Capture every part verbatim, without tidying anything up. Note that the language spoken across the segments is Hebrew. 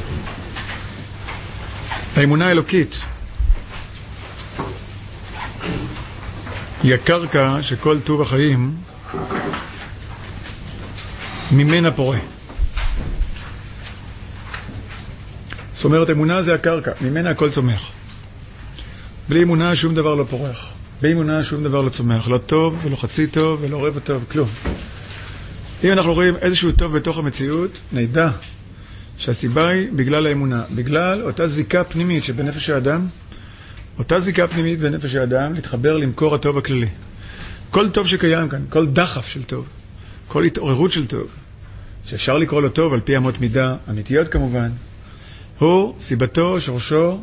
האמונה האלוקית היא הקרקע שכל טוב החיים ממנה פורה. זאת אומרת, אמונה זה הקרקע, ממנה הכל צומח. בלי אמונה שום דבר לא פורח. בלי אמונה שום דבר לא צומח. לא טוב ולא חצי טוב ולא רבע טוב, כלום. אם אנחנו רואים איזשהו טוב בתוך המציאות, נדע שהסיבה היא בגלל האמונה. בגלל אותה זיקה פנימית שבנפש האדם, אותה זיקה פנימית בנפש האדם להתחבר למקור הטוב הכללי. כל טוב שקיים כאן, כל דחף של טוב, כל התעוררות של טוב, שאפשר לקרוא לו טוב על פי אמות מידה אמיתיות כמובן, הוא סיבתו, שורשו,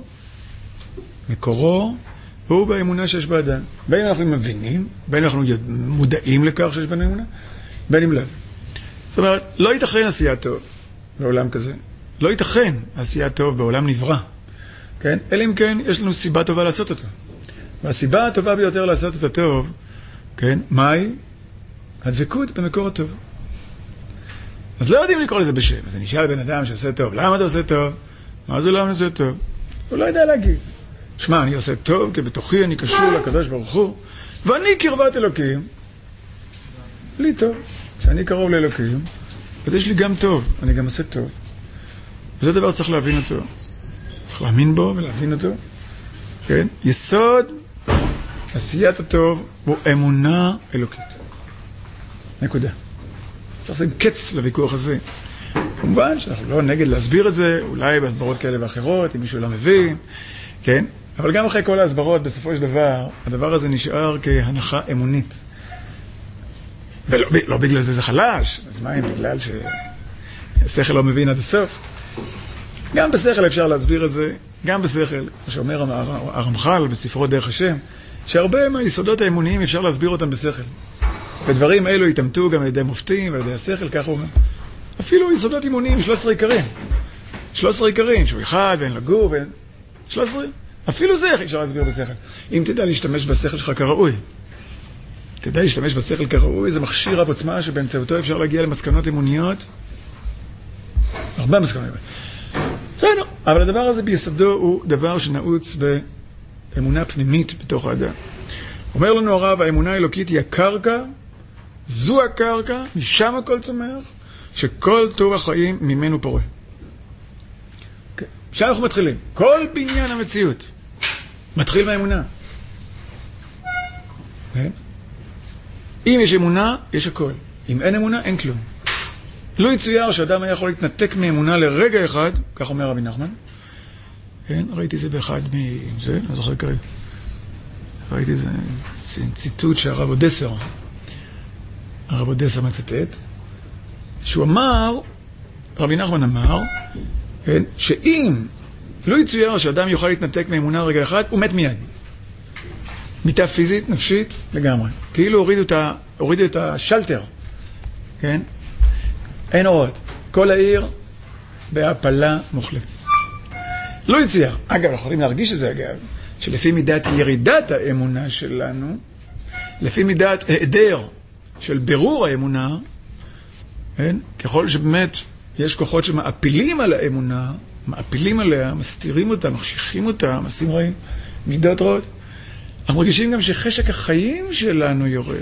מקורו, הוא באמונה שיש באדם. בין אנחנו מבינים, בין אנחנו מודעים לכך שיש בנו אמונה, בין אם לא. זאת אומרת, לא ייתכן עשייה טוב בעולם כזה. לא ייתכן עשייה טוב בעולם נברא. כן? אלא אם כן, יש לנו סיבה טובה לעשות אותו. והסיבה הטובה ביותר לעשות אותו טוב, כן? מהי? הדבקות במקור הטוב. אז לא יודעים לקרוא לזה בשם. אז אני אשאל לבן אדם שעושה טוב, למה אתה עושה טוב? מה זה למה אני עושה טוב? הוא לא יודע להגיד. שמע, אני עושה טוב, כי בתוכי אני קשור לקדוש ברוך הוא, ואני קרבת אלוקים. לי טוב. כשאני קרוב לאלוקים, אז יש לי גם טוב, אני גם עושה טוב. וזה דבר צריך להבין אותו. צריך להאמין בו ולהבין אותו. כן? יסוד עשיית הטוב הוא אמונה אלוקית. נקודה. צריך לשים קץ לוויכוח הזה. כמובן שאנחנו לא נגד להסביר את זה, אולי בהסברות כאלה ואחרות, אם מישהו לא מבין, כן? אבל גם אחרי כל ההסברות, בסופו של דבר, הדבר הזה נשאר כהנחה אמונית. ולא לא בגלל זה זה חלש, אז מה אם בגלל שהשכל לא מבין עד הסוף? גם בשכל אפשר להסביר את זה, גם בשכל, כמו שאומר הרמח"ל בספרו דרך השם, שהרבה מהיסודות האמוניים אפשר להסביר אותם בשכל. ודברים אלו יתאמתו גם על ידי מופתים ועל ידי השכל, כך הוא אומר. אפילו יסודות אמוניים, שלוש עשרה עיקרים. שלוש עשרה עיקרים, שהוא אחד ואין לגור ואין... שלוש עשרה. אפילו זה אפשר להסביר בשכל. אם תדע להשתמש בשכל שלך כראוי. תדע להשתמש בשכל כראוי, זה מכשיר רב עוצמה שבאמצעותו אפשר להגיע למסקנות אמוניות. הרבה מסקנות. בסדר, אבל הדבר הזה ביסודו הוא דבר שנעוץ באמונה פנימית בתוך האדם. אומר לנו הרב, האמונה האלוקית היא הקרקע, זו הקרקע, משם הכל צומח, שכל טוב החיים ממנו פורה. Okay. עכשיו אנחנו מתחילים. כל בניין המציאות מתחיל מהאמונה. Okay. אם יש אמונה, יש הכל. אם אין אמונה, אין כלום. לא יצויר שאדם היה יכול להתנתק מאמונה לרגע אחד, כך אומר רבי נחמן. כן, ראיתי זה באחד מזה, לא זוכר כרגע. ראיתי איזה ציטוט שהרב אודסר, הרב אודסר מצטט, שהוא אמר, רבי נחמן אמר, כן, שאם לא יצויר שאדם יוכל להתנתק מאמונה רגע אחד, הוא מת מיד. מיטה פיזית, נפשית, לגמרי. כאילו הורידו את, ה, הורידו את השלטר, כן? אין אורות. כל העיר בהפלה מוחלטת. לא יצויר. אגב, אנחנו יכולים להרגיש את זה, אגב, שלפי מידת ירידת האמונה שלנו, לפי מידת היעדר של בירור האמונה, כן? ככל שבאמת יש כוחות שמאפילים על האמונה, מאפילים עליה, מסתירים אותה, מחשיכים אותה, מעשים רעים, מידות רעות, אנחנו מרגישים גם שחשק החיים שלנו יורד.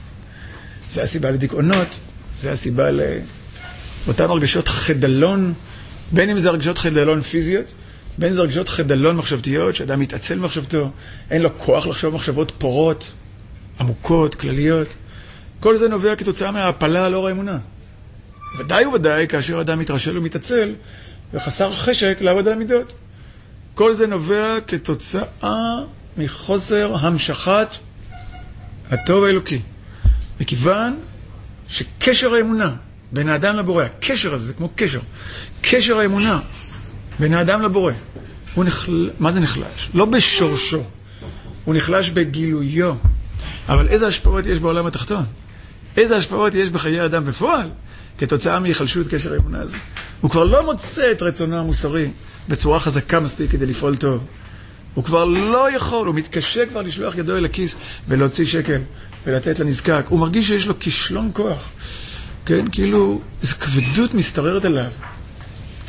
זה הסיבה לדיכאונות, זה הסיבה לאותן הרגשות חדלון, בין אם זה הרגשות חדלון פיזיות, בין אם זה הרגשות חדלון מחשבתיות, שאדם מתעצל מחשבתו, אין לו כוח לחשוב מחשבות פורות, עמוקות, כלליות. כל זה נובע כתוצאה מההפלה על אור האמונה. ודאי וודאי כאשר אדם מתרשל ומתעצל, וחסר חשק לעבוד על המידות. כל זה נובע כתוצאה מחוסר המשכת הטוב האלוקי. מכיוון שקשר האמונה בין האדם לבורא, הקשר הזה זה כמו קשר, קשר האמונה בין האדם לבורא, הוא נחל... מה זה נחלש? לא בשורשו, הוא נחלש בגילויו. אבל איזה השפעות יש בעולם התחתון? איזה השפעות יש בחיי האדם בפועל? כתוצאה מהיחלשות קשר האמונה הזה. הוא כבר לא מוצא את רצונו המוסרי בצורה חזקה מספיק כדי לפעול טוב. הוא כבר לא יכול, הוא מתקשה כבר לשלוח ידו אל הכיס ולהוציא שקל ולתת לנזקק. הוא מרגיש שיש לו כישלון כוח. כן, כאילו, איזו כבדות מסתררת עליו.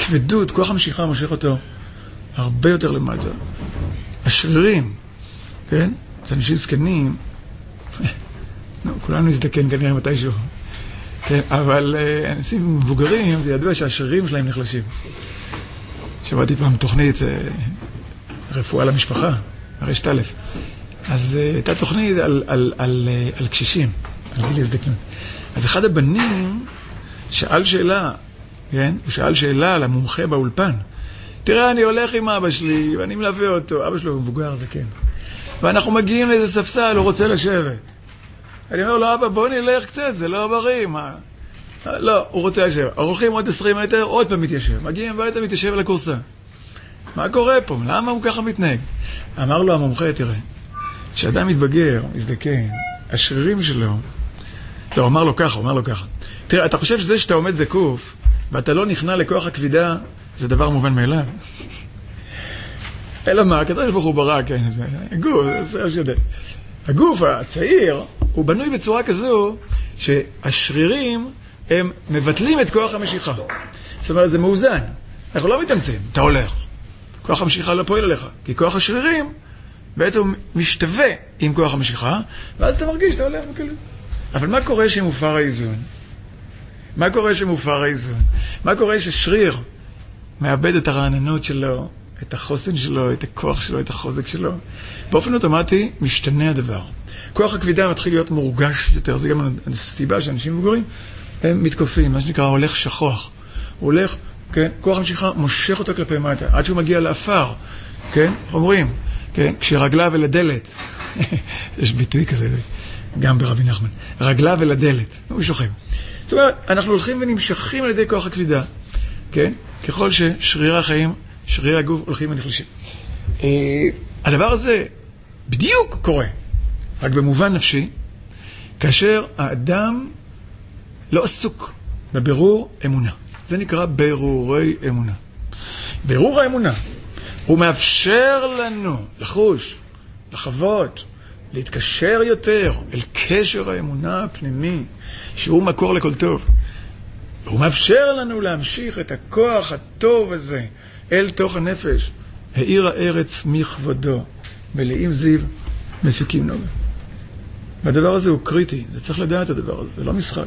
כבדות, כוח המשיכה מושך אותו הרבה יותר למטה. השרירים, כן? זה אנשים זקנים, נו, כולנו נזדקן כנראה מתישהו. כן, אבל אנשים מבוגרים, זה ידוע שהשרירים שלהם נחלשים. שמעתי פעם תוכנית, רפואה למשפחה, רשת א', אז הייתה תוכנית על, על, על, על קשישים, על גיל הזדקנות. אז אחד הבנים שאל שאלה, כן? הוא שאל שאלה למומחה באולפן. תראה, אני הולך עם אבא שלי, ואני מלווה אותו, אבא שלו הוא מבוגר, זה כן. ואנחנו מגיעים לאיזה ספסל, הוא רוצה לשבת. אני אומר לו, אבא, בוא נלך קצת, זה לא בריא, מה? לא, הוא רוצה לשבת. הולכים עוד עשרים מטר, עוד פעם מתיישב. מגיעים הביתה, מתיישב על הקורסה. מה קורה פה? למה הוא ככה מתנהג? אמר לו המומחה, תראה, כשאדם מתבגר, מזדקן, השרירים שלו, לא, אמר לו ככה, אמר לו ככה. תראה, אתה חושב שזה שאתה עומד זקוף, ואתה לא נכנע לכוח הכבידה, זה דבר מובן מאליו. אלא מה, כתוב שבוך הוא ברק, כן, זה, הגוף, זה שיודע. הגוף הצעיר, הוא בנוי בצורה כזו, שהשרירים, הם מבטלים את כוח המשיכה. זאת אומרת, זה מאוזן. אנחנו לא מתאמצים, אתה הולך. כוח המשיכה לא פועל עליך, כי כוח השרירים בעצם הוא משתווה עם כוח המשיכה, ואז אתה מרגיש, אתה הולך בקלות. אבל מה קורה שמופר האיזון? מה קורה שמופר האיזון? מה קורה ששריר מאבד את הרעננות שלו, את החוסן שלו, את הכוח שלו, את החוזק שלו? באופן אוטומטי משתנה הדבר. כוח הכבידה מתחיל להיות מורגש יותר, זה גם הסיבה שאנשים מבוגרים הם מתקופים, מה שנקרא הולך שכוח. הוא הולך, כן, כוח המשיכה מושך אותו כלפי מטה, עד שהוא מגיע לאפר, כן, איך אומרים? כן, כשרגליו אל הדלת, יש ביטוי כזה, גם ברבי נחמן, רגליו אל הדלת, הוא שוכב. זאת אומרת, אנחנו הולכים ונמשכים על ידי כוח הכבידה, כן, ככל ששרירי החיים, שרירי הגוף הולכים ונחלשים. הדבר הזה בדיוק קורה, רק במובן נפשי, כאשר האדם לא עסוק בבירור אמונה. זה נקרא בירורי אמונה. בירור האמונה, הוא מאפשר לנו לחוש, לחוות, להתקשר יותר אל קשר האמונה הפנימי, שהוא מקור לכל טוב. הוא מאפשר לנו להמשיך את הכוח הטוב הזה אל תוך הנפש. העיר הארץ מכבודו, מלאים זיו, מפיקים נוגה. והדבר הזה הוא קריטי, זה צריך לדעת הדבר הזה, זה לא משחק.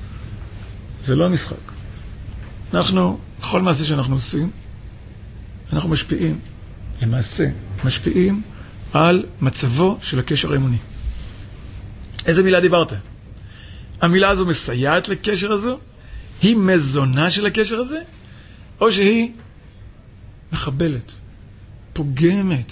זה לא משחק. אנחנו, בכל מעשה שאנחנו עושים, אנחנו משפיעים, למעשה, משפיעים על מצבו של הקשר האמוני. איזה מילה דיברת? המילה הזו מסייעת לקשר הזו? היא מזונה של הקשר הזה? או שהיא מחבלת, פוגמת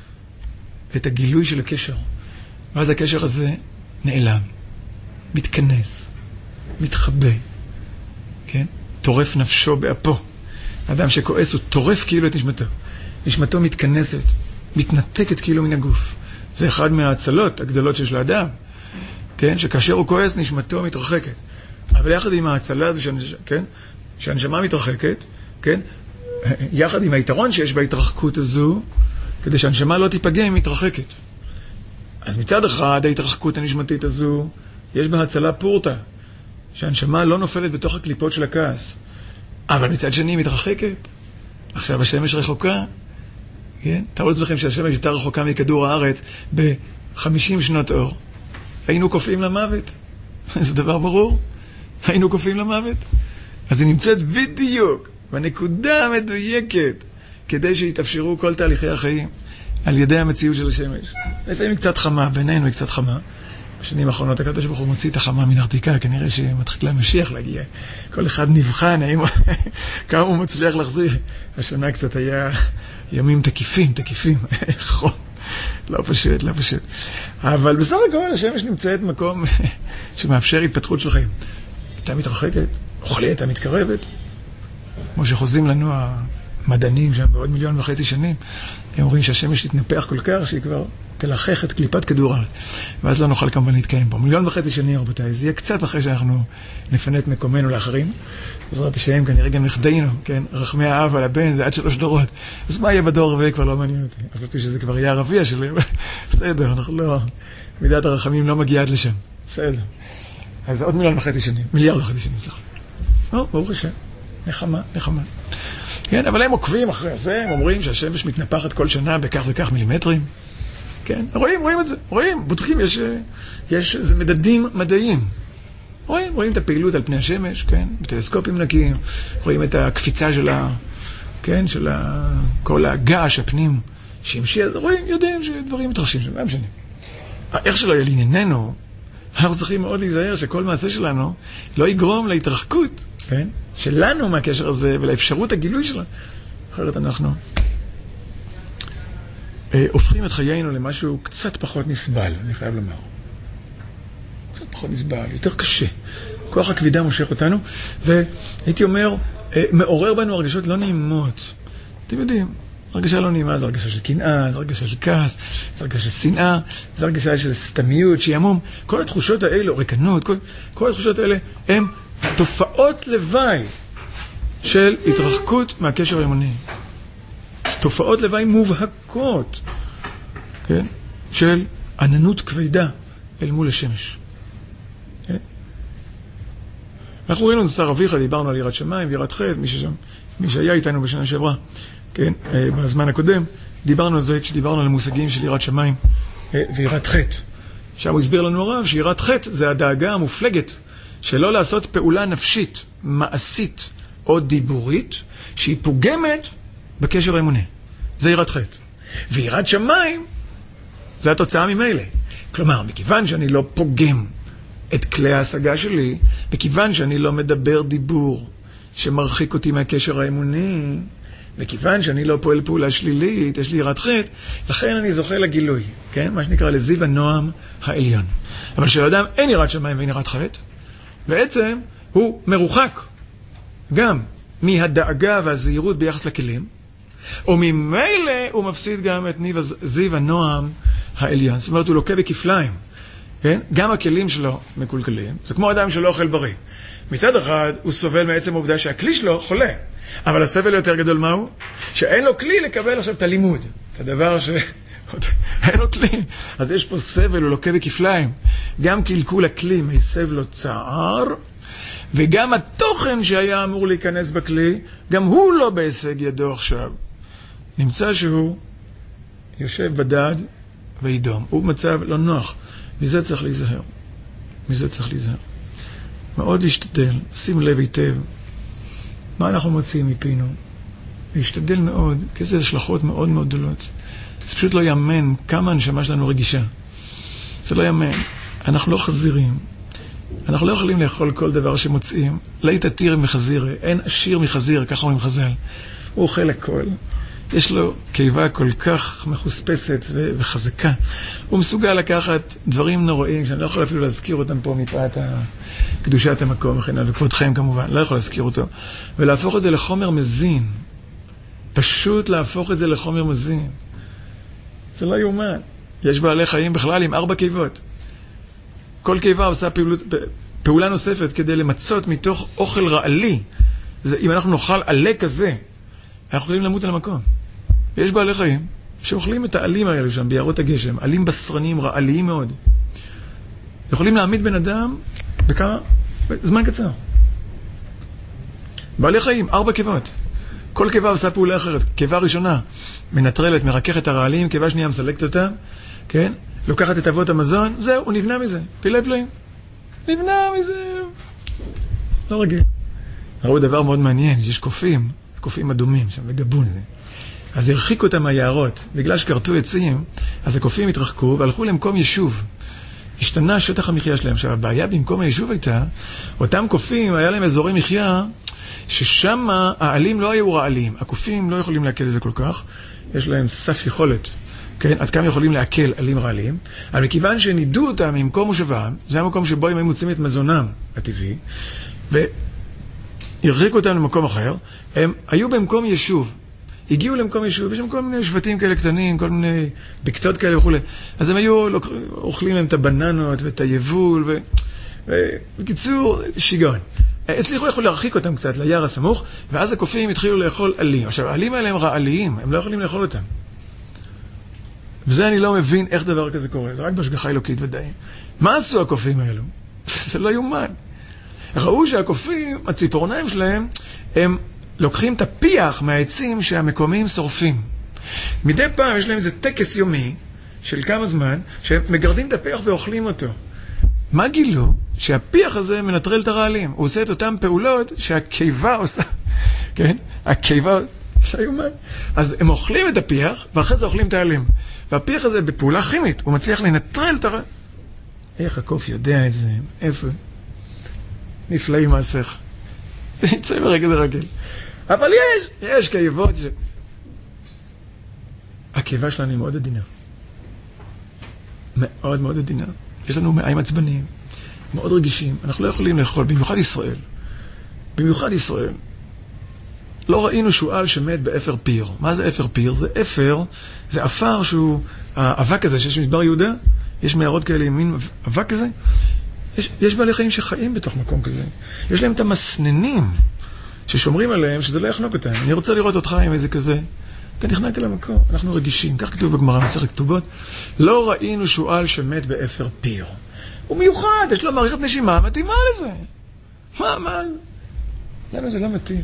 את הגילוי של הקשר? ואז הקשר הזה נעלם, מתכנס, מתחבא, כן? טורף נפשו באפו. האדם שכועס הוא טורף כאילו את נשמתו. נשמתו מתכנסת, מתנתקת כאילו מן הגוף. זה אחד מההצלות הגדולות שיש לאדם, כן? שכאשר הוא כועס נשמתו מתרחקת. אבל יחד עם ההצלה הזו, כן? שהנשמה מתרחקת, כן? יחד עם היתרון שיש בהתרחקות הזו, כדי שהנשמה לא תיפגם, היא מתרחקת. אז מצד אחד, ההתרחקות הנשמתית הזו, יש בה הצלה פורטה, שהנשמה לא נופלת בתוך הקליפות של הכעס. אבל מצד שני היא מתרחקת. עכשיו השמש רחוקה, כן? תראו לכם שהשמש הייתה רחוקה מכדור הארץ ב-חמישים שנות אור. היינו קופאים למוות. זה דבר ברור. היינו קופאים למוות. אז היא נמצאת בדיוק בנקודה המדויקת, כדי שיתאפשרו כל תהליכי החיים על ידי המציאות של השמש. לפעמים היא קצת חמה, בינינו היא קצת חמה. בשנים האחרונות הקדוש ברוך הוא מוציא את החמה מן ארתיקה, כנראה שמתחיל למשיח להגיע. כל אחד נבחן, האם כמה הוא מצליח להחזיר. השנה קצת היה ימים תקיפים, תקיפים. לא פשוט, לא פשוט. אבל בסך הכל השמש נמצאת מקום שמאפשר התפתחות של חיים. הייתה מתרחקת, אוכלי הייתה מתקרבת. כמו שחוזים לנו המדענים שם בעוד מיליון וחצי שנים, הם אומרים שהשמש תתנפח כל כך שהיא כבר תלחך את קליפת כדור הארץ. ואז לא נוכל כמובן להתקיים פה. מיליון וחצי שנים, רבותיי, זה יהיה קצת אחרי שאנחנו נפנה את מקומנו לאחרים. בעזרת השם, כנראה גם נכדינו, כן? רחמי האב על הבן, זה עד שלוש דורות. אז מה יהיה בדור הרביעי כבר לא מעניין אותי. אף פעם שזה כבר יהיה הרביע שלי. בסדר, אנחנו לא... מידת הרחמים לא מגיעה עד לשם. בסדר. אז עוד מיליון וחצי שנים. מיליארד וחצי שנים, סליחה. או, ברוך השם. נחמה, נחמה. כן, אבל הם עוקבים אחרי זה, הם אומרים שהשמש מתנפחת כל שנה בכך וכך מילימטרים. כן, רואים, רואים את זה, רואים, בוטחים, יש, יש, זה מדדים מדעיים. רואים, רואים את הפעילות על פני השמש, כן, בטלסקופים נקיים, רואים את הקפיצה של ה... כן, של ה... כל הגעש הפנים שמשי, רואים, יודעים שדברים מתרחשים שם, מה משנה. איך שלא יהיה לענייננו, אנחנו צריכים מאוד להיזהר שכל מעשה שלנו לא יגרום להתרחקות, כן, שלנו מהקשר הזה ולאפשרות הגילוי שלנו. אחרת אנחנו אה, הופכים את חיינו למשהו קצת פחות נסבל, אני חייב לומר. קצת פחות נסבל, יותר קשה. כוח הכבידה מושך אותנו, והייתי אומר, אה, מעורר בנו הרגשות לא נעימות. אתם יודעים, הרגשה לא נעימה, זה הרגשה של קנאה, זה הרגשה של כעס, זה הרגשה של שנאה, זה הרגשה של סתמיות, שימום. כל התחושות האלה, ריקנות, כל, כל התחושות האלה, הן תופעות לוואי של התרחקות מהקשר האמוני. תופעות לוואי מובהקות, כן? של עננות כבדה אל מול השמש. כן? אנחנו ראינו את שר אביך, דיברנו על יראת שמיים ויראת חטא, מי ששם, מי שהיה איתנו בשנה שעברה, כן? בזמן הקודם, דיברנו על זה כשדיברנו על המושגים של יראת שמיים ויראת חטא. שם הוא הסביר לנו הרב שיראת חטא זה הדאגה המופלגת שלא לעשות פעולה נפשית, מעשית או דיבורית, שהיא פוגמת בקשר האמוני. זה יראת חטא. ויראת שמיים, זה התוצאה ממילא. כלומר, מכיוון שאני לא פוגם את כלי ההשגה שלי, מכיוון שאני לא מדבר דיבור שמרחיק אותי מהקשר האמוני, מכיוון שאני לא פועל פעולה שלילית, יש לי יראת חטא, לכן אני זוכה לגילוי, כן? מה שנקרא לזיו הנועם העליון. אבל שלאדם אין יראת שמיים ואין יראת חטא, בעצם הוא מרוחק גם מהדאגה והזהירות ביחס לכלים, וממילא הוא מפסיד גם את ניב זיו הנועם העליון. זאת אומרת, הוא לוקה בכפליים. כן? גם הכלים שלו מקולקלים. זה כמו אדם שלא אוכל בריא. מצד אחד, הוא סובל מעצם העובדה שהכלי שלו חולה. אבל הסבל יותר גדול מהו? שאין לו כלי לקבל עכשיו את הלימוד. את הדבר ש... אין לו כלי. אז יש פה סבל, הוא לוקה בכפליים. גם קלקול הכלי מסב לו צער, וגם התוכן שהיה אמור להיכנס בכלי, גם הוא לא בהישג ידו עכשיו. נמצא שהוא יושב בדד וידום. הוא במצב לא נוח. מזה צריך להיזהר. מזה צריך להיזהר. מאוד להשתדל, שים לב היטב, מה אנחנו מוציאים מפינו. להשתדל מאוד, כי זה השלכות מאוד מאוד גדולות. זה פשוט לא יאמן כמה הנשמה שלנו רגישה. זה לא יאמן. אנחנו לא חזירים. אנחנו לא יכולים לאכול כל דבר שמוצאים. לא יתתיר מחזיר, אין עשיר מחזיר, ככה אומרים חז"ל. הוא אוכל הכל. יש לו קיבה כל כך מחוספסת וחזקה. הוא מסוגל לקחת דברים נוראים, שאני לא יכול אפילו להזכיר אותם פה מפאת קדושת המקום, וכבודכם כמובן, לא יכול להזכיר אותו, ולהפוך את זה לחומר מזין. פשוט להפוך את זה לחומר מזין. זה לא יאומן. יש בעלי חיים בכלל עם ארבע קיבות. כל קיבה עושה פעולות, פעולה נוספת כדי למצות מתוך אוכל רעלי. זה, אם אנחנו נאכל עלה כזה, אנחנו יכולים למות על המקום. ויש בעלי חיים שאוכלים את העלים האלה שם, ביערות הגשם, עלים בשרנים, רעליים מאוד. יכולים להעמיד בן אדם בכמה, בזמן קצר. בעלי חיים, ארבע קיבות. כל קיבה עושה פעולה אחרת. קיבה ראשונה, מנטרלת, מרככת את הרעלים, קיבה שנייה מסלקת אותה, כן? לוקחת את אבות המזון, זהו, הוא נבנה מזה. פילי פלאים. נבנה מזה. לא רגיל. ראו דבר מאוד מעניין, יש קופים, קופים אדומים שם, בגבון זה. אז הרחיקו אותם מהיערות. בגלל שקרתו עצים, אז הקופים התרחקו והלכו למקום יישוב. השתנה שטח המחיה שלהם. עכשיו, הבעיה במקום היישוב הייתה, אותם קופים, היה להם אזורי מחיה, ששם העלים לא היו רעלים. הקופים לא יכולים להקל את זה כל כך. יש להם סף יכולת. כן? עד כמה יכולים להקל עלים רעלים. אבל מכיוון שנידו אותם ממקום מושבם, זה המקום שבו הם היו מוצאים את מזונם הטבעי, והרחיקו אותם למקום אחר, הם היו במקום יישוב. הגיעו למקום יישוב, יש שם כל מיני שבטים כאלה קטנים, כל מיני בקתות כאלה וכו'. אז הם היו אוכלים להם את הבננות ואת היבול, ובקיצור, שיגעון. הצליחו יכול להרחיק אותם קצת ליער הסמוך, ואז הקופים התחילו לאכול עלים. עכשיו, העלים האלה הם רעליים, הם לא יכולים לאכול אותם. וזה אני לא מבין איך דבר כזה קורה, זה רק בהשגחה אלוקית ודי. מה עשו הקופים האלו? זה לא יומן. ראו שהקופים, הציפורניים שלהם, הם לוקחים את הפיח מהעצים שהמקומיים שורפים. מדי פעם יש להם איזה טקס יומי של כמה זמן, שהם מגרדים את הפיח ואוכלים אותו. מה גילו? שהפיח הזה מנטרל את הרעלים. הוא עושה את אותם פעולות שהקיבה עושה. כן? הקיבה... אז הם אוכלים את הפיח, ואחרי זה אוכלים את העלים. והפיח הזה בפעולה כימית, הוא מצליח לנטרל את הרעלים. איך הקוף יודע את זה? איפה? נפלאים מעשיך. יצא ברגע זה רגיל. אבל יש, יש קיבות ש... הקיבה שלנו היא מאוד עדינה. מאוד מאוד עדינה. יש לנו מעיים עצבניים, מאוד רגישים. אנחנו לא יכולים לאכול, במיוחד ישראל. במיוחד ישראל. לא ראינו שואל שמת באפר פיר. מה זה אפר פיר? זה אפר, זה אפר שהוא, האבק הזה שיש במדבר יהודה, יש מערות כאלה, מין אבק כזה. יש, יש בעלי חיים שחיים בתוך מקום כזה. יש להם את המסננים ששומרים עליהם, שזה לא יחנוק אותם. אני רוצה לראות אותך עם איזה כזה. אתה נכנק אל המקום, אנחנו רגישים. כך כתוב בגמרא מסכת כתובות. לא ראינו שואל שמת באפר פיר. הוא מיוחד, יש לו מערכת נשימה מתאימה לזה. מה, מה? לנו זה לא מתאים.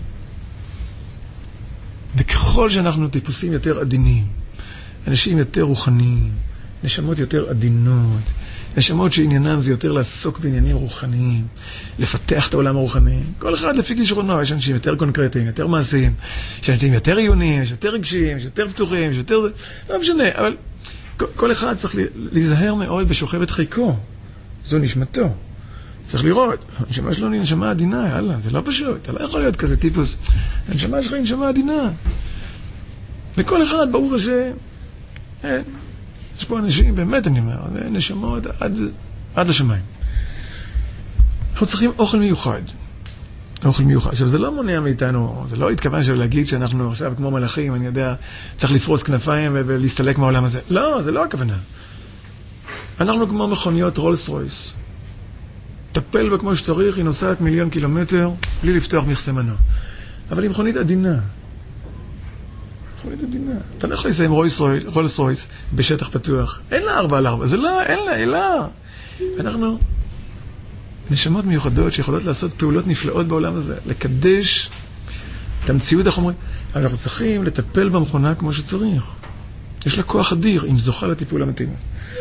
וככל שאנחנו טיפוסים יותר עדינים, אנשים יותר רוחניים, נשמות יותר עדינות, נשמות שעניינם זה יותר לעסוק בעניינים רוחניים, לפתח את העולם הרוחני. כל אחד לפי כישרונו, יש אנשים יותר קונקרטיים, יותר מעשיים, יש אנשים יותר עיוניים, יש יותר רגשיים, יש יותר פתוחים, יש יותר... לא משנה, אבל כל אחד צריך להיזהר מאוד בשוכבת חיקו. זו נשמתו. צריך לראות, הנשמה שלו היא נשמה עדינה, יאללה, זה לא פשוט, אתה לא יכול להיות כזה טיפוס. הנשמה שלך היא נשמה עדינה. לכל אחד, ברור השם, אין. יש פה אנשים, באמת אני אומר, נשמות עד, עד לשמיים. אנחנו צריכים אוכל מיוחד. אוכל מיוחד. עכשיו, זה לא מונע מאיתנו, זה לא התכוון של להגיד שאנחנו עכשיו כמו מלאכים, אני יודע, צריך לפרוס כנפיים ולהסתלק מהעולם הזה. לא, זה לא הכוונה. אנחנו כמו מכוניות רולס רויס. טפל בה כמו שצריך, היא נוסעת מיליון קילומטר, בלי לפתוח מכסה מנוע. אבל היא מכונית עדינה. מכונית עדינה. אתה לא יכול לסיים רולס רויס בשטח פתוח. אין לה ארבע על ארבע. זה לא, אין לה, אין לה. אנחנו נשמות מיוחדות שיכולות לעשות פעולות נפלאות בעולם הזה. לקדש את המציאות החומרית. אבל אנחנו צריכים לטפל במכונה כמו שצריך. יש לה כוח אדיר, אם זוכה לטיפול המתאים.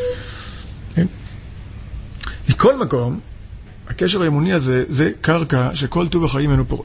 מכל מקום, הקשר האמוני הזה, זה קרקע שכל טוב החיים ממנו פורה.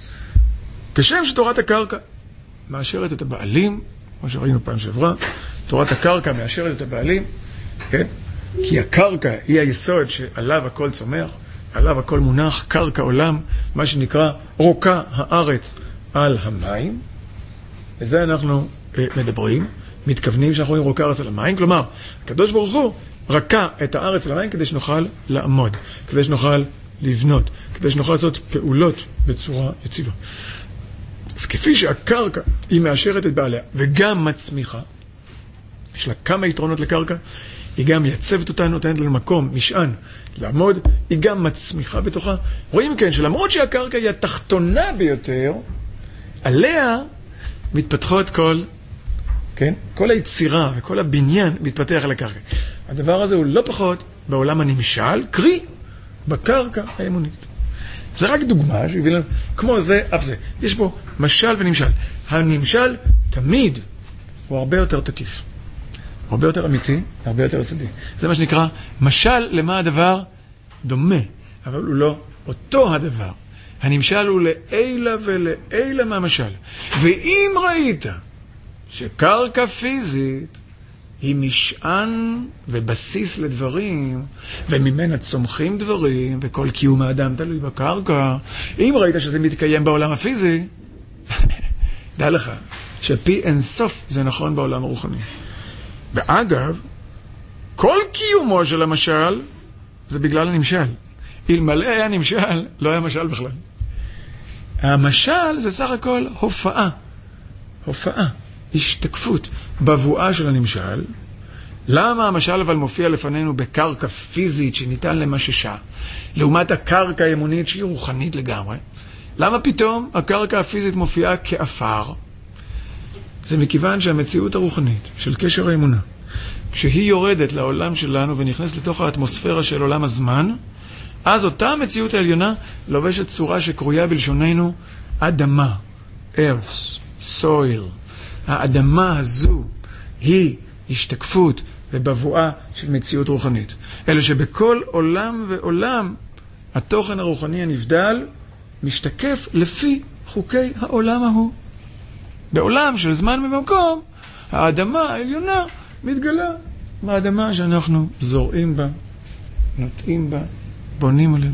כשם שתורת הקרקע מאשרת את הבעלים, כמו שראינו פעם שעברה, תורת הקרקע מאשרת את הבעלים, כן? כי הקרקע היא היסוד שעליו הכל צומח, עליו הכל מונח, קרקע עולם, מה שנקרא רוקה הארץ על המים. לזה אנחנו אה, מדברים, מתכוונים שאנחנו רואים רוקה הארץ על המים, כלומר, הקדוש ברוך הוא רקה את הארץ על המים כדי שנוכל לעמוד, כדי שנוכל לבנות, כדי שנוכל לעשות פעולות בצורה יציבה. אז כפי שהקרקע היא מאשרת את בעליה וגם מצמיחה, יש לה כמה יתרונות לקרקע, היא גם מייצבת אותנו, נותנת לנו מקום, משען, לעמוד, היא גם מצמיחה בתוכה. רואים כן שלמרות שהקרקע היא התחתונה ביותר, עליה מתפתחות כל, כן? כל היצירה וכל הבניין מתפתח על הקרקע. הדבר הזה הוא לא פחות בעולם הנמשל, קרי, בקרקע האמונית. זה רק דוגמה שהביא לנו, כמו זה, אף זה. יש פה משל ונמשל. הנמשל תמיד הוא הרבה יותר תקיף. הרבה יותר אמיתי, הרבה יותר יסודי. זה מה שנקרא, משל למה הדבר דומה, אבל הוא לא אותו הדבר. הנמשל הוא לעילה ולעילה מהמשל. ואם ראית שקרקע פיזית היא משען ובסיס לדברים, וממנה צומחים דברים, וכל קיום האדם תלוי בקרקע, אם ראית שזה מתקיים בעולם הפיזי, דע לך שפי אינסוף זה נכון בעולם הרוחני. ואגב, כל קיומו של המשל זה בגלל הנמשל. אלמלא היה נמשל, לא היה משל בכלל. המשל זה סך הכל הופעה. הופעה. השתקפות בבואה של הנמשל. למה המשל אבל מופיע לפנינו בקרקע פיזית שניתן למששה, לעומת הקרקע האמונית שהיא רוחנית לגמרי? למה פתאום הקרקע הפיזית מופיעה כאפר? זה מכיוון שהמציאות הרוחנית של קשר האמונה, כשהיא יורדת לעולם שלנו ונכנסת לתוך האטמוספירה של עולם הזמן, אז אותה המציאות העליונה לובשת צורה שקרויה בלשוננו אדמה, earth, soil. האדמה הזו היא השתקפות ובבואה של מציאות רוחנית. אלא שבכל עולם ועולם התוכן הרוחני הנבדל משתקף לפי חוקי העולם ההוא. בעולם של זמן ובמקום, האדמה העליונה מתגלה באדמה שאנחנו זורעים בה, נוטעים בה, בונים עלינו.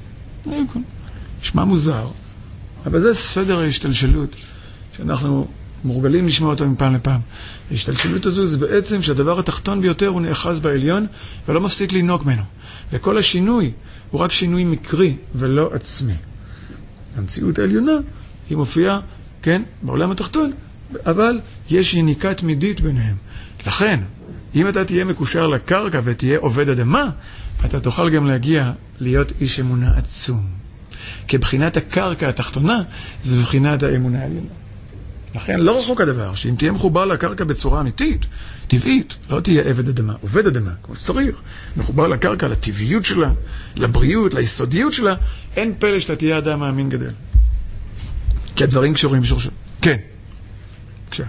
נשמע מוזר, אבל זה סדר ההשתלשלות שאנחנו מורגלים לשמוע אותו מפעם לפעם. ההשתלשלות הזו זה בעצם שהדבר התחתון ביותר הוא נאחז בעליון ולא מפסיק לינוק ממנו. וכל השינוי הוא רק שינוי מקרי ולא עצמי. המציאות העליונה היא מופיעה, כן, בעולם התחתון, אבל יש יניקה תמידית ביניהם. לכן, אם אתה תהיה מקושר לקרקע ותהיה עובד אדמה, אתה תוכל גם להגיע להיות איש אמונה עצום. כי בחינת הקרקע התחתונה זה בחינת האמונה העליונה. לכן לא רחוק הדבר, שאם תהיה מחובר לקרקע בצורה אמיתית, טבעית, לא תהיה עבד אדמה, עובד אדמה, כמו שצריך, מחובר לקרקע, לטבעיות שלה, לבריאות, ליסודיות שלה, אין פלא שאתה תהיה אדם מאמין גדל. כי הדברים קשורים בשורשם. כן. בבקשה.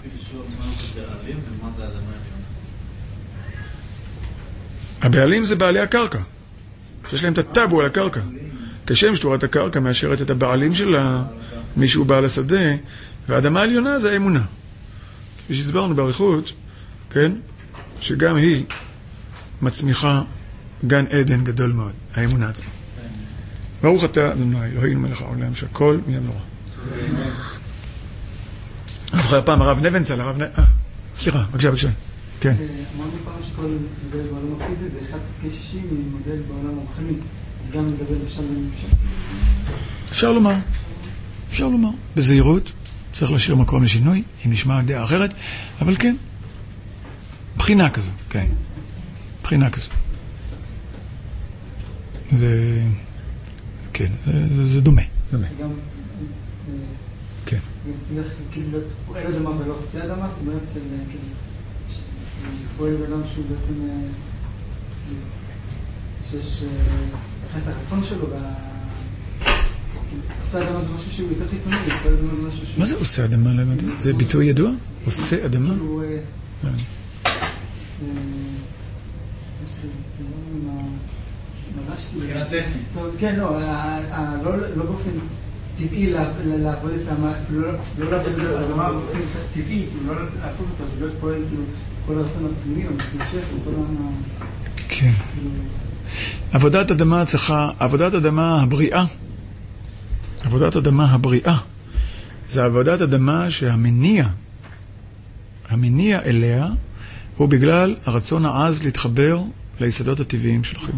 הבעלים זה בעלי הקרקע. שיש להם את הטאבו על הקרקע. כשם שתורת הקרקע מאשרת את הבעלים שלה, מישהו בעל השדה, והאדמה העליונה זה האמונה. כפי שהסברנו בעריכות, כן? שגם היא מצמיחה גן עדן גדול מאוד, האמונה עצמה. ברוך אתה, אדוני, אלוהינו מלך העולם, שהכל מיד נורא. אני זוכר פעם, הרב נבנצל, הרב נבנצל, אה, סליחה, בבקשה, בבקשה. כן. אמרנו פעם שכל מודל בעולם הפיזי זה אחד חלקי שישים ממודל בעולם הרוחני. אז גם מדבר אפשר לממשל. אפשר לומר. אפשר לומר. בזהירות. צריך להשאיר מקום לשינוי, אם נשמע דעה אחרת, אבל כן. בחינה כזו, כן. בחינה כזו. זה... כן, זה, זה דומה. דומה. גם... כן. גם תלך כאילו להיות פועל אדמה ולא עושה אדמה, זאת אומרת של... פועל זה גם שהוא בעצם... שיש... נכנס לרצון שלו וה... עושה אדמה זה משהו שהוא יותר חיצוני, פועל אדמה זה משהו שהוא... מה זה עושה אדמה למדי? זה ביטוי ידוע? עושה אדמה? כאילו... מבחינה טכנית. כן, לא, לא באופן טבעי לעבוד את האדמה, לא לעבוד את האדמה באופן טבעי, לא לעשות אותה, ולהיות פועל, כל הרצון הפנימי, המתמשך, וכל ה... כן. עבודת אדמה צריכה, עבודת אדמה הבריאה, עבודת אדמה הבריאה, זה עבודת אדמה שהמניע, המניע אליה, הוא בגלל הרצון העז להתחבר ליסודות הטבעיים שלכם.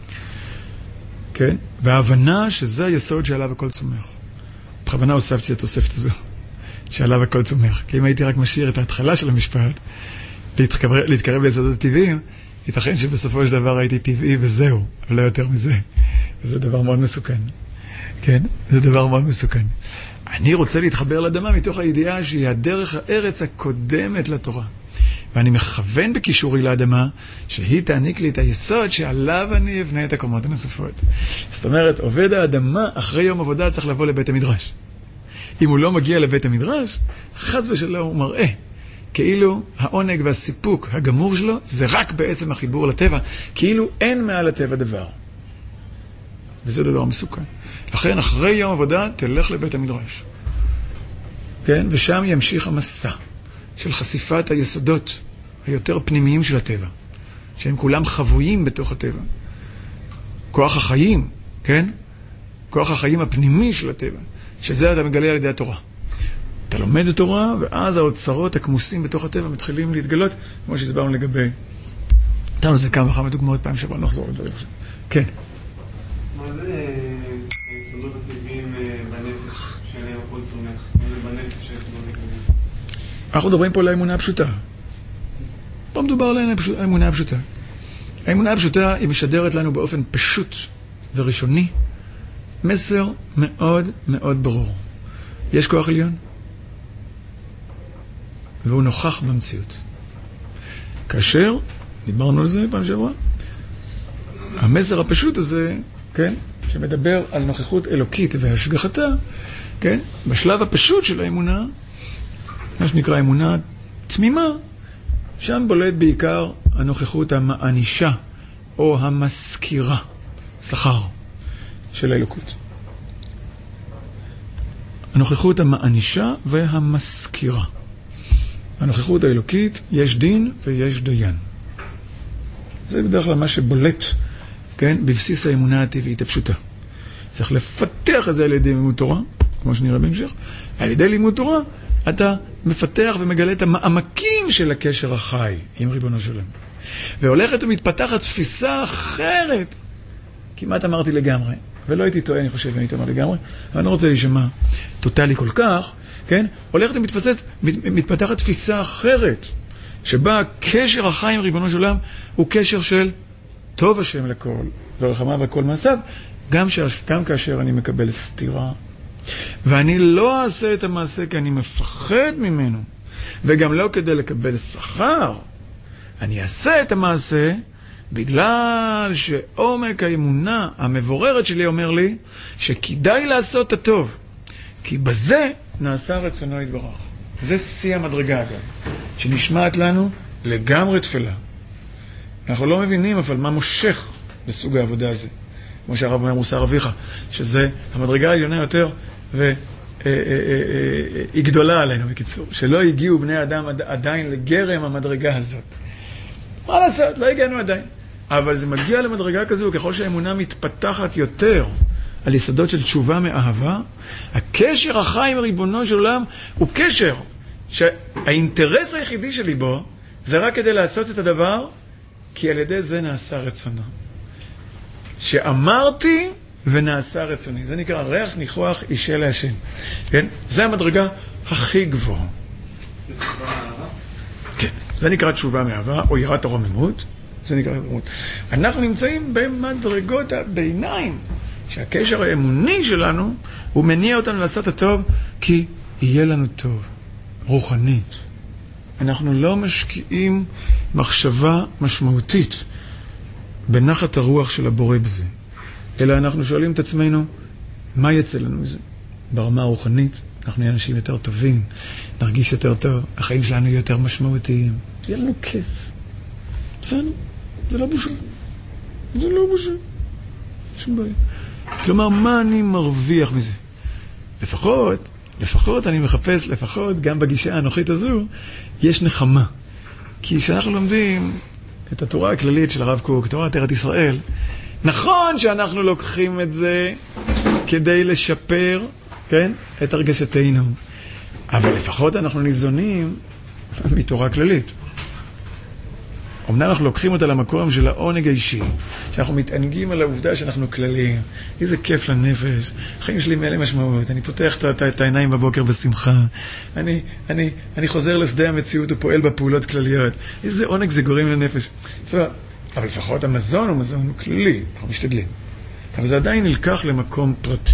כן? וההבנה שזה היסוד שעליו הכל צומח. בכוונה הוספתי את התוספת הזו, שעליו הכל צומח. כי אם הייתי רק משאיר את ההתחלה של המשפט, להתקרב, להתקרב ליסודות הטבעיים, ייתכן שבסופו של דבר הייתי טבעי וזהו, אבל לא יותר מזה. וזה דבר מאוד מסוכן. כן? זה דבר מאוד מסוכן. אני רוצה להתחבר לאדמה מתוך הידיעה שהיא הדרך הארץ הקודמת לתורה. ואני מכוון בקישורי לאדמה שהיא תעניק לי את היסוד שעליו אני אבנה את הקומות הנוספות. זאת אומרת, עובד האדמה אחרי יום עבודה צריך לבוא לבית המדרש. אם הוא לא מגיע לבית המדרש, חס ושלום הוא מראה כאילו העונג והסיפוק הגמור שלו זה רק בעצם החיבור לטבע, כאילו אין מעל הטבע דבר. וזה דבר מסוכן. לכן אחרי יום עבודה תלך לבית המדרש. כן? ושם ימשיך המסע של חשיפת היסודות היותר פנימיים של הטבע, שהם כולם חבויים בתוך הטבע. כוח החיים, כן? כוח החיים הפנימי של הטבע, שזה אתה מגלה על ידי התורה. אתה לומד את התורה, ואז האוצרות הכמוסים בתוך הטבע מתחילים להתגלות, כמו שהסברנו לגבי. נתנו לזה כמה וכמה דוגמאות פעם שבא נחזור לדברים עכשיו. כן. מה זה היסודות הטבעיים בנפש, שעליהם הכל צומח? מה זה בנפש היסודות הטבעיים? אנחנו מדברים פה על האמונה הפשוטה. לא מדובר על האמונה הפשוטה. האמונה הפשוטה היא משדרת לנו באופן פשוט וראשוני מסר מאוד מאוד ברור. יש כוח עליון, והוא נוכח במציאות. כאשר, דיברנו על זה פעם שעברה, המסר הפשוט הזה, כן, שמדבר על נוכחות אלוקית והשגחתה, כן? בשלב הפשוט של האמונה, מה שנקרא אמונה תמימה, שם בולט בעיקר הנוכחות המענישה, או המזכירה, שכר, של האלוקות. הנוכחות המענישה והמזכירה. הנוכחות האלוקית, יש דין ויש דיין. זה בדרך כלל מה שבולט, כן, בבסיס האמונה הטבעית הפשוטה. צריך לפתח את זה על ידי לימוד תורה, כמו שנראה בהמשך. על ידי לימוד תורה, אתה מפתח ומגלה את המעמקים של הקשר החי עם ריבונו של עולם. והולכת ומתפתחת תפיסה אחרת. כמעט אמרתי לגמרי, ולא הייתי טועה, אני חושב, הייתי אומר לגמרי, אבל אני לא רוצה להישמע טוטלי כל כך, כן? הולכת ומתפתחת, מתפתחת תפיסה אחרת, שבה הקשר החי עם ריבונו של עולם הוא קשר של טוב השם לכל, ורחמה בכל מעשיו, גם, ש... גם כאשר אני מקבל סתירה. ואני לא אעשה את המעשה כי אני מפחד ממנו, וגם לא כדי לקבל שכר. אני אעשה את המעשה בגלל שעומק האמונה המבוררת שלי אומר לי שכדאי לעשות את הטוב, כי בזה נעשה רצונו יתברך. זה שיא המדרגה אגב, שנשמעת לנו לגמרי תפלה. אנחנו לא מבינים אבל מה מושך בסוג העבודה הזה. כמו שהרב אומר מוסר אביך, שזה המדרגה העליונה יותר והיא גדולה עלינו בקיצור. שלא הגיעו בני אדם עדיין לגרם המדרגה הזאת. מה לעשות? לא הגענו עדיין. אבל זה מגיע למדרגה כזו, ככל שהאמונה מתפתחת יותר על יסודות של תשובה מאהבה, הקשר החי עם ריבונו של עולם הוא קשר שהאינטרס היחידי שלי בו זה רק כדי לעשות את הדבר, כי על ידי זה נעשה רצונו. שאמרתי ונעשה רצוני. זה נקרא ריח ניחוח אישה להשם. כן? זה המדרגה הכי גבוהה. כן. זה נקרא תשובה מאהבה, או יראת הרוממות. זה נקרא רוממות. אנחנו נמצאים במדרגות הביניים, שהקשר האמוני שלנו, הוא מניע אותנו לעשות הטוב, כי יהיה לנו טוב, רוחנית. אנחנו לא משקיעים מחשבה משמעותית בנחת הרוח של הבורא בזה, אלא אנחנו שואלים את עצמנו, מה יצא לנו מזה? ברמה הרוחנית, אנחנו נהיה אנשים יותר טובים, נרגיש יותר טוב, החיים שלנו יהיו יותר משמעותיים, יהיה לנו כיף. בסדר? זה לא בושה. זה לא בושה. שום בעיה. כלומר, מה אני מרוויח מזה? לפחות, לפחות אני מחפש, לפחות גם בגישה האנוכית הזו, יש נחמה. כי כשאנחנו לומדים את התורה הכללית של הרב קוק, תורת ארץ ישראל, נכון שאנחנו לוקחים את זה כדי לשפר, כן, את הרגשתנו. אבל לפחות אנחנו ניזונים מתורה כללית. אמנם אנחנו לוקחים אותה למקום של העונג האישי, שאנחנו מתענגים על העובדה שאנחנו כלליים. איזה כיף לנפש, חיים שלי מלא משמעות, אני פותח את, את העיניים בבוקר בשמחה, אני, אני, אני חוזר לשדה המציאות ופועל בפעולות כלליות. איזה עונג זה גורם לנפש. בסדר, אבל לפחות המזון הוא מזון כללי, אנחנו משתדלים. אבל זה עדיין נלקח למקום פרטי.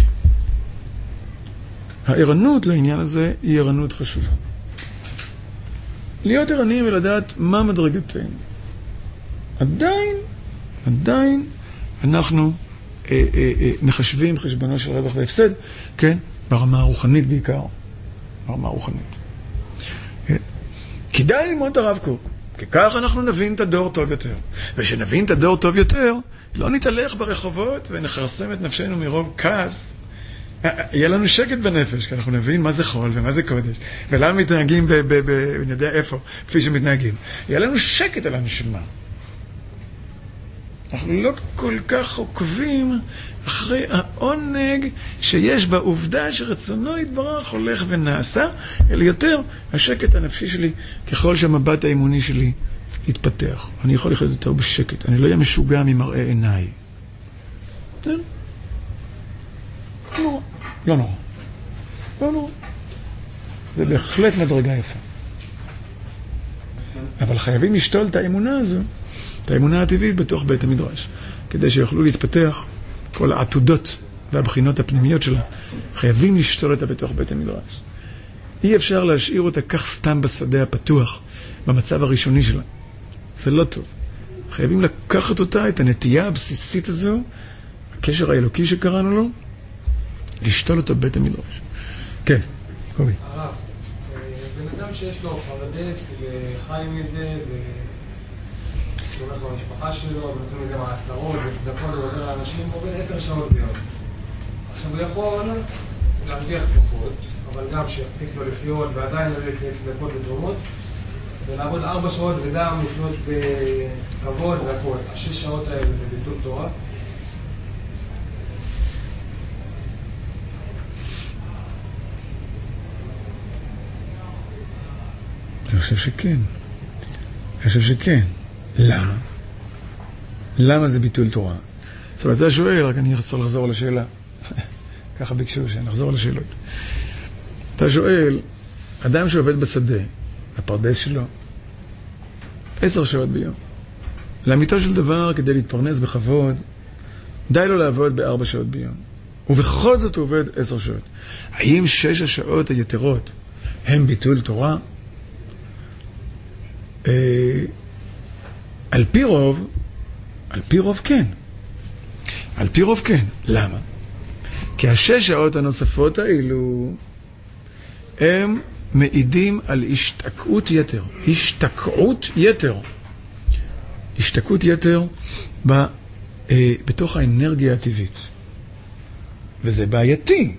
הערנות לעניין הזה היא ערנות חשובה. להיות ערניים ולדעת מה מדרגתנו. עדיין, עדיין אנחנו אה, אה, אה, מחשבים חשבונו של רווח והפסד, כן? ברמה הרוחנית בעיקר. ברמה הרוחנית. אה, כדאי ללמוד את הרב קוק, כי כך אנחנו נבין את הדור טוב יותר. ושנבין את הדור טוב יותר, לא נתהלך ברחובות ונחרסם את נפשנו מרוב כעס. יהיה לנו שקט בנפש, כי אנחנו נבין מה זה חול ומה זה קודש, ולמה מתנהגים, ב- ב- ב- אני יודע איפה, כפי שמתנהגים. יהיה לנו שקט על הנשמה. אנחנו לא כל כך עוקבים אחרי העונג שיש בעובדה שרצונו יתברך הולך ונעשה, אלא יותר השקט הנפשי שלי, ככל שהמבט האמוני שלי יתפתח. אני יכול לחיות יותר בשקט, אני לא אהיה משוגע ממראה עיניי. כן? לא, לא נורא. לא נורא. זה בהחלט מדרגה יפה. אבל חייבים לשתול את האמונה הזו, את האמונה הטבעית בתוך בית המדרש, כדי שיוכלו להתפתח כל העתודות והבחינות הפנימיות שלה. חייבים לשתול אותה בתוך בית המדרש. אי אפשר להשאיר אותה כך סתם בשדה הפתוח, במצב הראשוני שלה. זה לא טוב. חייבים לקחת אותה, את הנטייה הבסיסית הזו, הקשר האלוקי שקראנו לו, לשתול אותו בית המדרש. כן, קובי. הרב, בן אדם שיש לו פרדס וחי מזה ותומך במשפחה שלו ונותנים מזה מעשרות וצדקות ועוזר לאנשים, עובד עשר שעות ביום. עכשיו הוא יכול להרוויח פחות, אבל גם שיספיק לו לחיות ועדיין להביא צדקות ותרומות ולעבוד ארבע שעות וגם לחיות בכבוד והכל. השש שעות האלה בביטול תורה. אני חושב שכן. אני חושב שכן. למה? למה זה ביטול תורה? זאת אומרת, אתה שואל, רק אני רוצה לחזור לשאלה. ככה ביקשו שנחזור לשאלות. אתה שואל, אדם שעובד בשדה, הפרדס שלו, עשר שעות ביום. לאמיתו של דבר, כדי להתפרנס בכבוד, די לו לעבוד בארבע שעות ביום. ובכל זאת הוא עובד עשר שעות. האם שש השעות היתרות הם ביטול תורה? על פי רוב, על פי רוב כן. על פי רוב כן. למה? כי השש שעות הנוספות האלו הם מעידים על השתקעות יתר. השתקעות יתר. השתקעות יתר ב, אה, בתוך האנרגיה הטבעית. וזה בעייתי.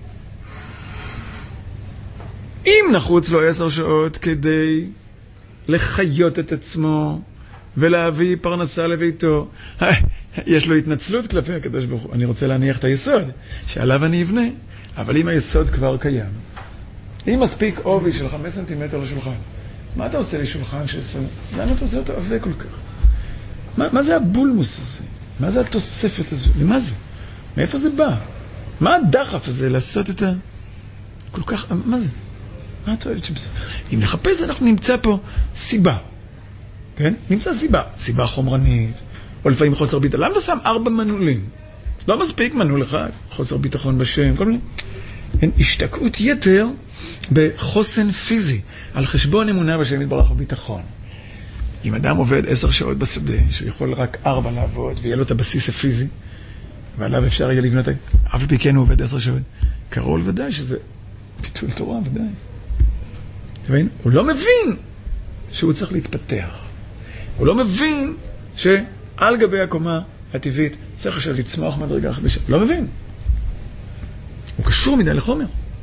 אם נחוץ לו עשר שעות כדי לחיות את עצמו ולהביא פרנסה לביתו, יש לו התנצלות כלפי הקדוש ברוך הוא. אני רוצה להניח את היסוד שעליו אני אבנה, אבל אם היסוד כבר קיים, אם מספיק עובי של חמש סנטימטר לשולחן, מה אתה עושה לשולחן של עשרה? למה אתה עושה אותו עבה כל כך? מה, מה זה הבולמוס הזה? מה זה התוספת הזו? למה זה? מאיפה זה בא? מה הדחף הזה לעשות את ה... כל כך... מה זה? מה התועלת שבזה? אם נחפש, אנחנו נמצא פה סיבה. כן? נמצא סיבה. סיבה חומרנית, או לפעמים חוסר ביטחון. למה אתה שם ארבע מנעולים? לא מספיק מנעול אחד, חוסר ביטחון בשם, כל מיני. כן? השתקעות יתר בחוסן פיזי, על חשבון אמונה בשם יתברך וביטחון. אם אדם עובד עשר שעות בשדה, שהוא יכול רק ארבע לעבוד, ויהיה לו את הבסיס הפיזי, ועליו אפשר יהיה לבנות, אף על פי כן הוא עובד עשר שעות. קרוב ודאי שזה ביטול תורה, ודאי. תבין? הוא לא מבין שהוא צריך להתפתח. הוא לא מבין שעל גבי הקומה הטבעית צריך עכשיו לצמוח מדרגה חדשה. לא מבין. הוא קשור מדי לחומר.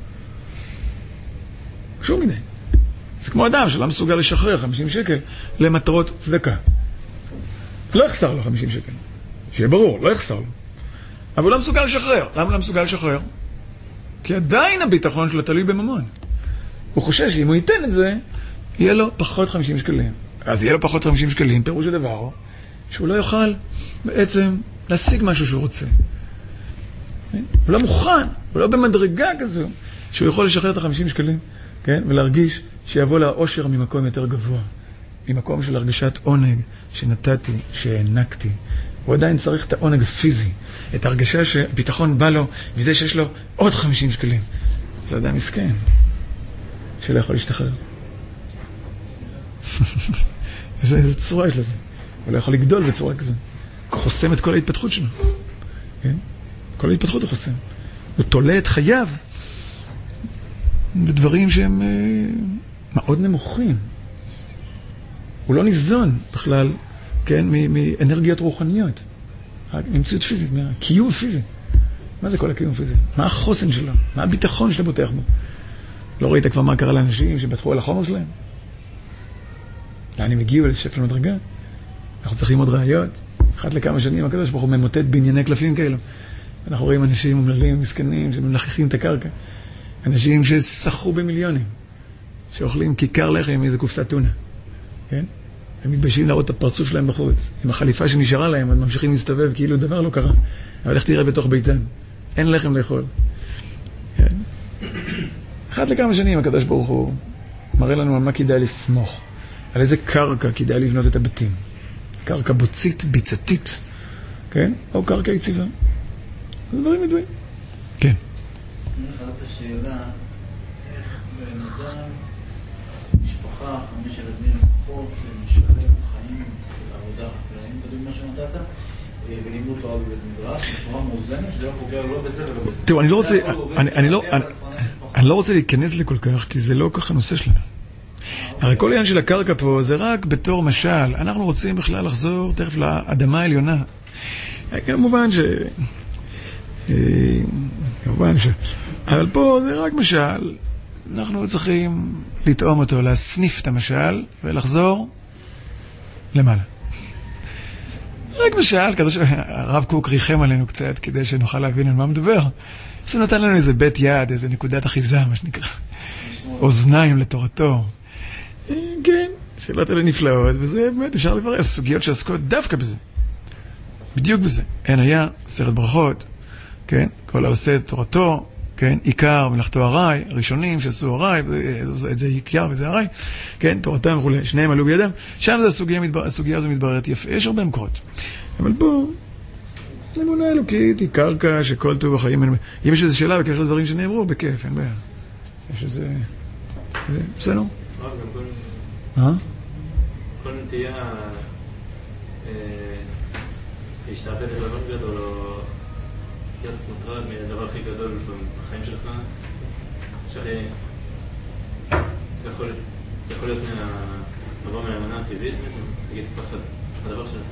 קשור מדי. זה כמו אדם שלא מסוגל לשחרר חמישים שקל למטרות צדקה. לא יחסר לו חמישים שקל. שיהיה ברור, לא יחסר לו. אבל הוא לא מסוגל לשחרר. למה לא מסוגל לשחרר? כי עדיין הביטחון שלו תלוי בממון. הוא חושב שאם הוא ייתן את זה, יהיה לו פחות חמישים שקלים. אז יהיה לו פחות חמישים שקלים, פירוש הדבר, שהוא לא יוכל בעצם להשיג משהו שהוא רוצה. הוא לא מוכן, הוא לא במדרגה כזו, שהוא יכול לשחרר את החמישים שקלים, כן? ולהרגיש שיבוא לאושר ממקום יותר גבוה, ממקום של הרגשת עונג שנתתי, שהענקתי. הוא עדיין צריך את העונג הפיזי, את הרגשה שביטחון בא לו, וזה שיש לו עוד חמישים שקלים. זה עדיין מסכן, שלא יכול להשתחרר. איזה, איזה צורה יש לזה. הוא לא יכול לגדול בצורה כזה. הוא חוסם את כל ההתפתחות שלו. כן? כל ההתפתחות הוא חוסם. הוא תולה את חייו בדברים שהם אה, מאוד נמוכים. הוא לא ניזון בכלל, כן, מאנרגיות רוחניות. ממציאות פיזית, מהקיום פיזי. מה זה כל הקיום פיזי? מה החוסן שלו? מה הביטחון שלו בוטח בו? לא ראית כבר מה קרה לאנשים שבטחו על החומר שלהם? לאן הם הגיעו לשפל מדרגה? אנחנו צריכים עוד ראיות. אחת לכמה שנים הקדוש ברוך הוא ממוטט בענייני קלפים כאלו. אנחנו רואים אנשים אומללים, מסכנים, שמלחכים את הקרקע. אנשים ששחו במיליונים, שאוכלים כיכר לחם מאיזה קופסת טונה. כן? הם מתביישים להראות את הפרצוף שלהם בחוץ. עם החליפה שנשארה להם, הם ממשיכים להסתובב כאילו דבר לא קרה. אבל איך תראה בתוך ביתן? אין לחם לאכול. כן? אחת לכמה שנים הקדוש ברוך הוא מראה לנו על מה כדאי לסמוך. על איזה קרקע כדאי לבנות את הבתים. קרקע בוצית, ביצתית, כן? או קרקע יציבה. זה דברים ידועים. כן. אני חייבת השאלה, איך בן אדם, משפחה, חמש ילדים לפחות, משלם חיים של העבודה החקלאיים, בדוגמה שנתת, ולימוד תורה בבית מדרש, בצורה מאוזנת, שזה לא פוגע לא בזה ולא בזה. תראו, אני לא רוצה, אני לא, אני לא רוצה להיכנס לי כל כך, כי זה לא כך הנושא שלנו. הרי כל העניין של הקרקע פה זה רק בתור משל. אנחנו רוצים בכלל לחזור תכף לאדמה העליונה. כמובן ש... כמובן ש... אבל פה זה רק משל. אנחנו צריכים לטעום אותו, להסניף את המשל ולחזור למעלה. רק משל, כזה שהרב קוק ריחם עלינו קצת כדי שנוכל להבין על מה מדבר. אז הוא נתן לנו איזה בית יד, איזה נקודת אחיזה, מה שנקרא. אוזניים לתורתו. כן, שאלות האלה נפלאות, וזה באמת אפשר לברר סוגיות שעסקות דווקא בזה. בדיוק בזה. אין היה, סרט ברכות, כן, כל העושה תורתו, כן, עיקר מלאכתו הרי, הראשונים שעשו הרי, את זה עיקר וזה הרי, כן, תורתם וכו', שניהם עלו בידם, שם זה הסוגיה, הסוגיה הזו מתבררת יפה, יש הרבה מקורות. אבל פה, זה אמונה אלוקית, היא קרקע שכל טוב החיים, אם יש איזו שאלה בקשר לדברים שנאמרו, בכיף, אין בעיה. יש איזה, זה, בסדר? אה? כל נטייה להשתעבד לדבר גדול או להיות מוטרד מהדבר הכי גדול בחיים שלך, שזה יכול להיות לבוא מהאמונה הטבעית, תגיד פחד, הדבר שלך.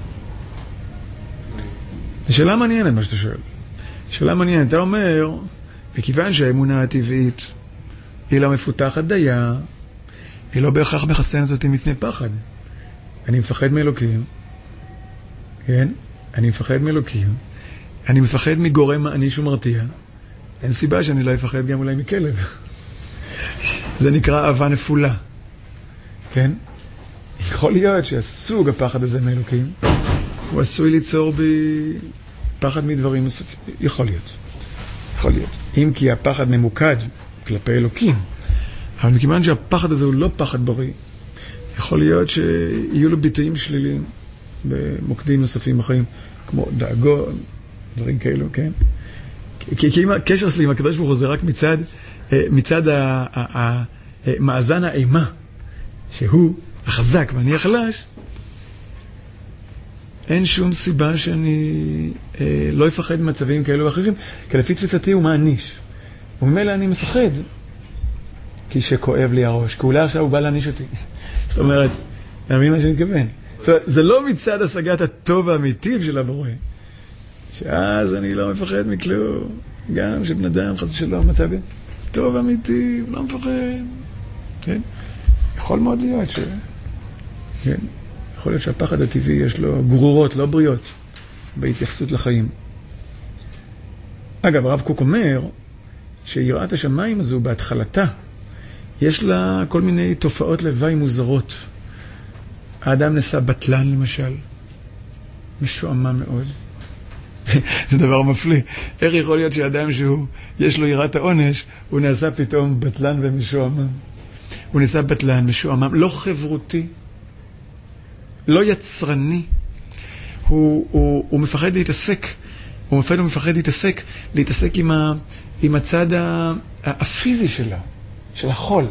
זו שאלה מעניינת מה שאתה שואל. שאלה מעניינת, אתה אומר, מכיוון שהאמונה הטבעית היא לא מפותחת דייה, היא לא בהכרח מחסנת אותי מפני פחד. אני מפחד מאלוקים, כן? אני מפחד מאלוקים, אני מפחד מגורם מעניש ומרתיע, אין סיבה שאני לא אפחד גם אולי מכלב. זה נקרא אהבה נפולה, כן? יכול להיות שהסוג הפחד הזה מאלוקים, הוא עשוי ליצור בי פחד מדברים נוספים. יכול להיות. יכול להיות. אם כי הפחד ממוקד כלפי אלוקים, אבל מכיוון שהפחד הזה הוא לא פחד בריא, יכול להיות שיהיו לו ביטויים שליליים במוקדים נוספים בחיים, כמו דאגון, דברים כאלו, כן? כי, כי אם הקשר שלי עם הקדוש ברוך הוא זה רק מצד, מצד המאזן האימה, שהוא החזק ואני החלש, אין שום סיבה שאני אה, לא אפחד ממצבים כאלו ואחרים, כי לפי תפיסתי הוא מעניש. וממילא אני מפחד, כי שכואב לי הראש, כי אולי עכשיו הוא בא להעניש אותי. זאת אומרת, להבין מה שאני מתכוון. זאת אומרת, זה לא מצד השגת הטוב האמיתי של הבורא, שאז אני לא מפחד מכלום, גם שבן אדם חס ושלום מצא בי טוב אמיתי, לא מפחד. כן? יכול מאוד להיות ש... כן? יכול להיות שהפחד הטבעי יש לו גרורות, לא בריאות, בהתייחסות לחיים. אגב, הרב קוק אומר שיראת השמיים הזו בהתחלתה, יש לה כל מיני תופעות לוואי מוזרות. האדם נסע בטלן למשל, משועמם מאוד. זה דבר מפליא. איך יכול להיות שאדם שהוא, יש לו יראת העונש, הוא נעשה פתאום בטלן ומשועמם. הוא נעשה בטלן, משועמם, לא חברותי, לא יצרני. הוא, הוא, הוא מפחד להתעסק. הוא מפחד, הוא מפחד להתעסק, להתעסק עם, ה, עם הצד הפיזי שלה, של החול.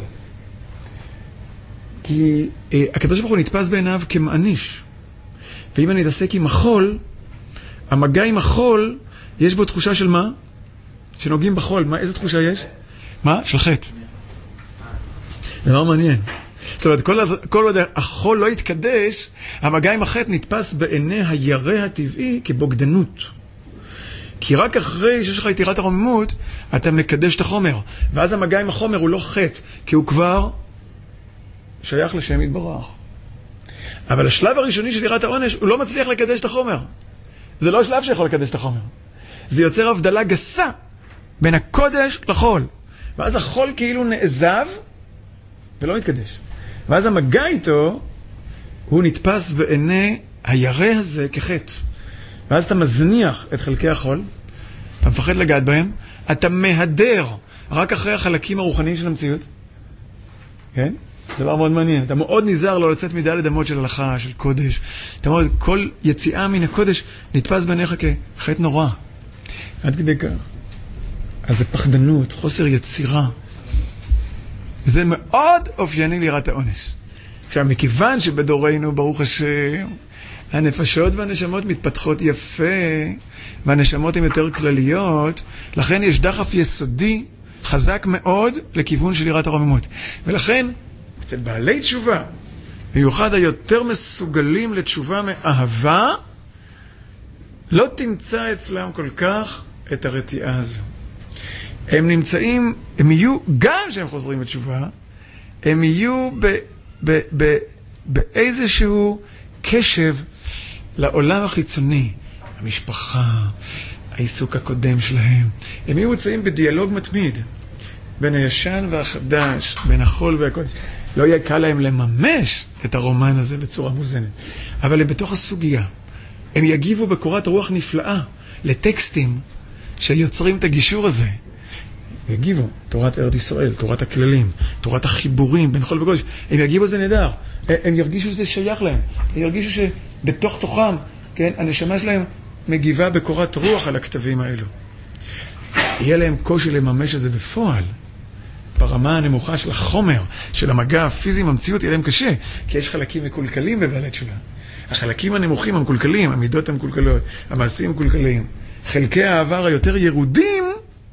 כי אה, הקדוש ברוך הוא נתפס בעיניו כמעניש. ואם אני אתעסק עם החול, המגע עם החול, יש בו תחושה של מה? שנוגעים בחול. מה, איזה תחושה יש? מה? של חטא. דבר מעניין. זאת אומרת, כל, כל עוד החול לא יתקדש, המגע עם החטא נתפס בעיני הירא הטבעי כבוגדנות. כי רק אחרי שיש לך את יראת הרוממות, אתה מקדש את החומר. ואז המגע עם החומר הוא לא חטא, כי הוא כבר שייך לשם יתברך. אבל השלב הראשוני של יראת העונש, הוא לא מצליח לקדש את החומר. זה לא השלב שיכול לקדש את החומר. זה יוצר הבדלה גסה בין הקודש לחול. ואז החול כאילו נעזב ולא מתקדש. ואז המגע איתו, הוא נתפס בעיני הירא הזה כחטא. ואז אתה מזניח את חלקי החול, אתה מפחד לגעת בהם, אתה מהדר רק אחרי החלקים הרוחניים של המציאות. כן? דבר מאוד מעניין. אתה מאוד נזהר לא לצאת מדלת אמות של הלכה, של קודש. אתה מאוד, כל יציאה מן הקודש נתפס בעיניך כחטא נורא. עד כדי כך. אז זה פחדנות, חוסר יצירה. זה מאוד אופייני ליראת העונש. עכשיו, מכיוון שבדורנו, ברוך השם, הנפשות והנשמות מתפתחות יפה, והנשמות הן יותר כלליות, לכן יש דחף יסודי חזק מאוד לכיוון של יראת הרוממות. ולכן, אצל בעלי תשובה, במיוחד היותר מסוגלים לתשובה מאהבה, לא תמצא אצלם כל כך את הרתיעה הזו. הם נמצאים, הם יהיו, גם שהם חוזרים בתשובה, הם יהיו ב, ב, ב, באיזשהו קשב לעולם החיצוני, המשפחה, העיסוק הקודם שלהם. הם יהיו מצאים בדיאלוג מתמיד, בין הישן והחדש, בין החול והקודש. לא יהיה קל להם לממש את הרומן הזה בצורה מוזנת, אבל הם בתוך הסוגיה. הם יגיבו בקורת רוח נפלאה לטקסטים שיוצרים את הגישור הזה. יגיבו, תורת ארץ ישראל, תורת הכללים, תורת החיבורים בין חול וקודש. הם יגיבו זה נהדר. הם ירגישו שזה שייך להם. הם ירגישו שבתוך תוכם, כן, הנשמה שלהם מגיבה בקורת רוח על הכתבים האלו. יהיה להם קושי לממש את זה בפועל. ברמה הנמוכה של החומר, של המגע הפיזי במציאות, יהיה להם קשה, כי יש חלקים מקולקלים בבעלי תשובה. החלקים הנמוכים המקולקלים, המידות המקולקלות, המעשים המקולקלים, חלקי העבר היותר ירודים,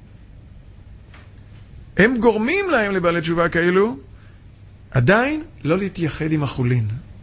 הם גורמים להם לבעלי תשובה כאלו, עדיין לא להתייחד עם החולין.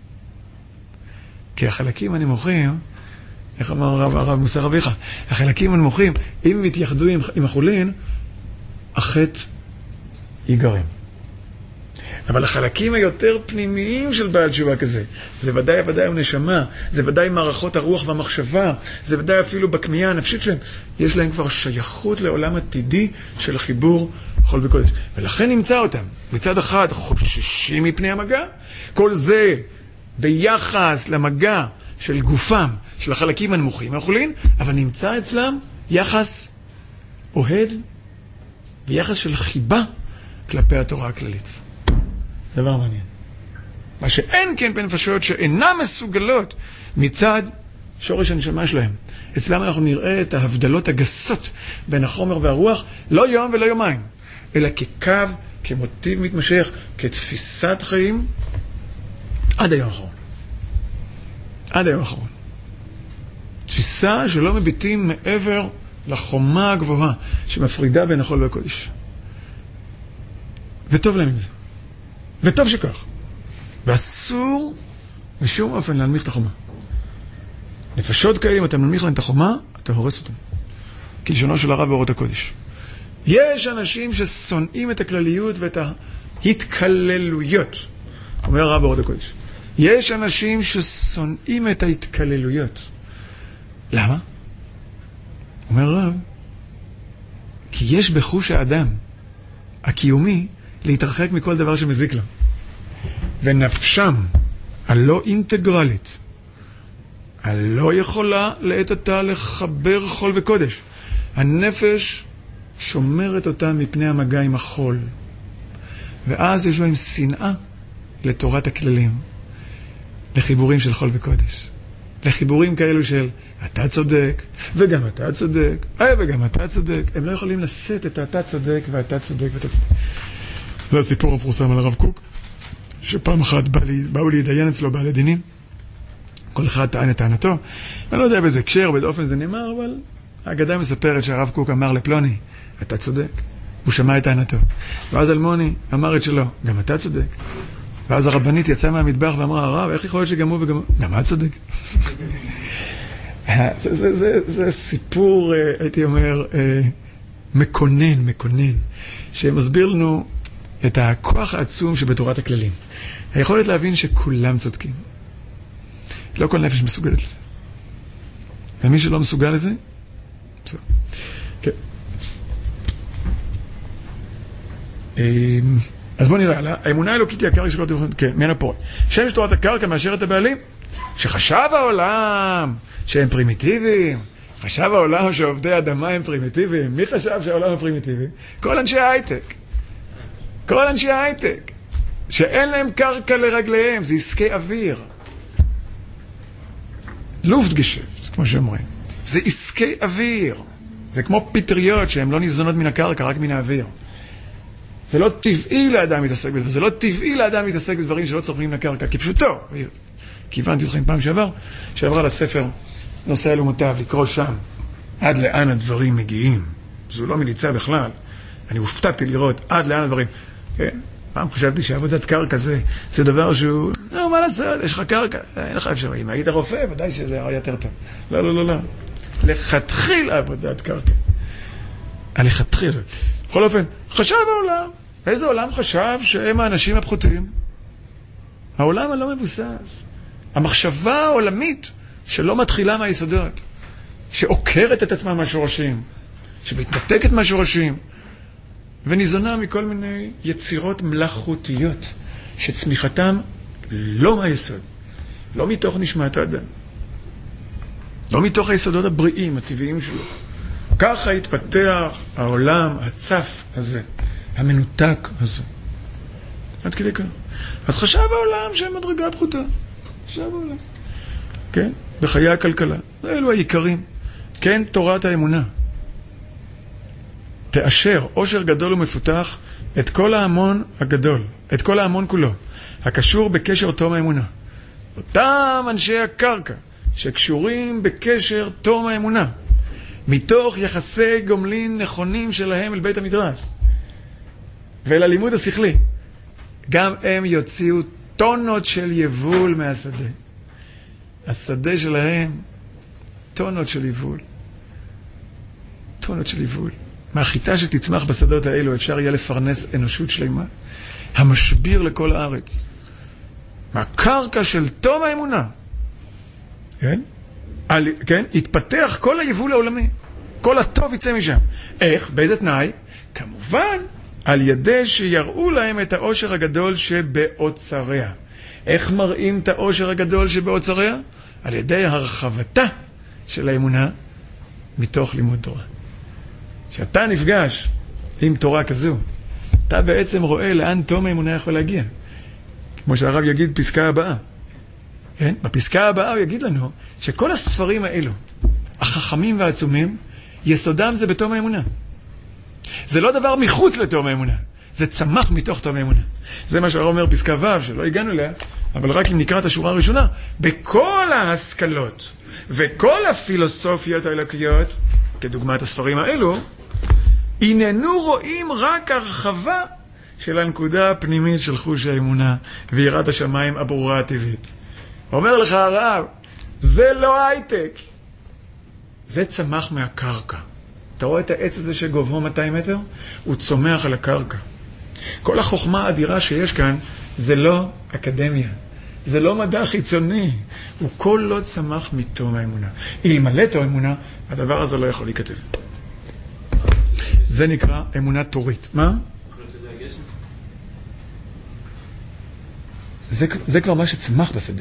כי החלקים הנמוכים, איך אמר הרב, הרב מוסר אביך, החלקים הנמוכים, אם הם יתייחדו עם, עם החולין, החטא ייגרם. אבל החלקים היותר פנימיים של בעל תשובה כזה, זה ודאי ודאי נשמה, זה ודאי מערכות הרוח והמחשבה, זה ודאי אפילו בכמייה הנפשית שלהם, יש להם כבר שייכות לעולם עתידי של חיבור חול וקודש. ולכן נמצא אותם, מצד אחד חוששים מפני המגע, כל זה ביחס למגע של גופם, של החלקים הנמוכים מהחולין, אבל נמצא אצלם יחס אוהד ויחס של חיבה כלפי התורה הכללית. דבר מעניין. מה שאין כן בנפשות שאינן מסוגלות מצד שורש הנשמה שלהם. אצלם אנחנו נראה את ההבדלות הגסות בין החומר והרוח, לא יום ולא יומיים, אלא כקו, כמוטיב מתמשך, כתפיסת חיים, עד היום האחרון. עד היום האחרון. תפיסה שלא מביטים מעבר לחומה הגבוהה שמפרידה בין החול והקודש. וטוב להם עם זה. וטוב שכך. ואסור בשום אופן להנמיך את החומה. נפשות כאלה, אם אתה מנמיך להם את החומה, אתה הורס אותם. כלשונו של הרב באורות הקודש. יש אנשים ששונאים את הכלליות ואת ההתקללויות. אומר הרב באורות הקודש. יש אנשים ששונאים את ההתקללויות. למה? אומר הרב, כי יש בחוש האדם הקיומי להתרחק מכל דבר שמזיק לו. ונפשם הלא אינטגרלית, הלא יכולה לעת עתה לחבר חול וקודש. הנפש שומרת אותה מפני המגע עם החול. ואז יש בהם שנאה לתורת הכללים, לחיבורים של חול וקודש. לחיבורים כאלו של אתה צודק, וגם אתה צודק, אה, וגם אתה צודק. הם לא יכולים לשאת את אתה צודק ואתה צודק ואתה צודק. זה הסיפור המפורסם על הרב קוק, שפעם אחת בא לי, באו להידיין אצלו בעלי דינים. כל אחד טען את טענתו. אני לא יודע באיזה קשר, באיזה אופן זה נאמר, אבל האגדה מספרת שהרב קוק אמר לפלוני, אתה צודק. הוא שמע את טענתו. ואז אלמוני אמר את שלו, גם אתה צודק. ואז הרבנית יצאה מהמטבח ואמרה, הרב, איך יכול להיות שגם הוא וגם הוא? גם את צודק. זה, זה, זה, זה סיפור, הייתי אומר, מקונן, מקונן, שמסביר לנו את הכוח העצום שבתורת הכללים. היכולת להבין שכולם צודקים. לא כל נפש מסוגלת לזה. ומי שלא מסוגל לזה, בסדר. כן. אז בואו נראה, האמונה האלוקית היא הקרקע שלא תבחן, כן, מן הפורט. שם שתורת הקרקע מאשר את הבעלים, שחשב העולם שהם פרימיטיביים, חשב העולם שעובדי אדמה הם פרימיטיביים. מי חשב שהעולם הוא פרימיטיבי? כל אנשי ההייטק. כל אנשי ההייטק. שאין להם קרקע לרגליהם, זה עסקי אוויר. לופטגשפט, כמו שאומרים. זה עסקי אוויר. זה כמו פטריות שהן לא ניזונות מן הקרקע, רק מן האוויר. זה לא טבעי לאדם להתעסק בדברים, זה לא טבעי לאדם להתעסק בדברים שלא צורכים לקרקע, כי פשוטו. כיוונתי אתכם פעם שעבר, שעברה לספר נושא אלומותיו, לקרוא שם עד לאן הדברים מגיעים. זו לא מליצה בכלל. אני הופתעתי לראות עד לאן הדברים. כן? פעם חשבתי שעבודת קרקע זה, זה דבר שהוא, לא, מה לעשות, יש לך קרקע, אין לך אפשר. אם היית רופא, ודאי שזה היה יותר טוב. לא, לא, לא, לא. לכתחיל עבודת קרקע. לכתחיל. בכל אופן, חשב העולם. איזה עולם חשב שהם האנשים הפחותים? העולם הלא מבוסס. המחשבה העולמית שלא מתחילה מהיסודות, שעוקרת את עצמה מהשורשים, שמתנתקת מהשורשים, וניזונה מכל מיני יצירות מלאכותיות, שצמיחתם לא מהיסוד, לא מתוך נשמת האדם, לא מתוך היסודות הבריאים, הטבעיים שלו. ככה התפתח העולם הצף הזה, המנותק הזה. עד כדי כך. אז חשב העולם שהם מדרגה פחותה. חשב העולם. כן? בחיי הכלכלה. אלו העיקרים. כן, תורת האמונה. תאשר עושר גדול ומפותח את כל ההמון הגדול, את כל ההמון כולו, הקשור בקשר תום האמונה. אותם אנשי הקרקע שקשורים בקשר תום האמונה, מתוך יחסי גומלין נכונים שלהם אל בית המדרש ואל הלימוד השכלי, גם הם יוציאו טונות של יבול מהשדה. השדה שלהם, טונות של יבול. טונות של יבול. מהחיטה שתצמח בשדות האלו אפשר יהיה לפרנס אנושות שלמה. המשביר לכל הארץ. מהקרקע של תום האמונה. כן? על, כן? התפתח כל היבול העולמי. כל הטוב יצא משם. איך? באיזה תנאי? כמובן, על ידי שיראו להם את העושר הגדול שבאוצריה. איך מראים את העושר הגדול שבאוצריה? על ידי הרחבתה של האמונה מתוך לימוד תורה. כשאתה נפגש עם תורה כזו, אתה בעצם רואה לאן תום האמונה יכול להגיע. כמו שהרב יגיד פסקה הבאה. כן? בפסקה הבאה הוא יגיד לנו שכל הספרים האלו, החכמים והעצומים, יסודם זה בתום האמונה. זה לא דבר מחוץ לתום האמונה. זה צמח מתוך תום האמונה. זה מה שהרב אומר פסקה ו' שלא הגענו אליה, אבל רק אם נקרא את השורה הראשונה, בכל ההשכלות וכל הפילוסופיות האלוקיות, כדוגמת הספרים האלו, איננו רואים רק הרחבה של הנקודה הפנימית של חוש האמונה ויראת השמיים הברורה הטבעית. אומר לך הרב, זה לא הייטק. זה צמח מהקרקע. אתה רואה את העץ הזה שגובהו מאתיים מטר? הוא צומח על הקרקע. כל החוכמה האדירה שיש כאן זה לא אקדמיה. זה לא מדע חיצוני. הוא כל לא צמח מתום האמונה. אלמלא תום האמונה, הדבר הזה לא יכול להיכתב. זה נקרא אמונה תורית. מה? זה, זה כבר מה שצמח בשדה.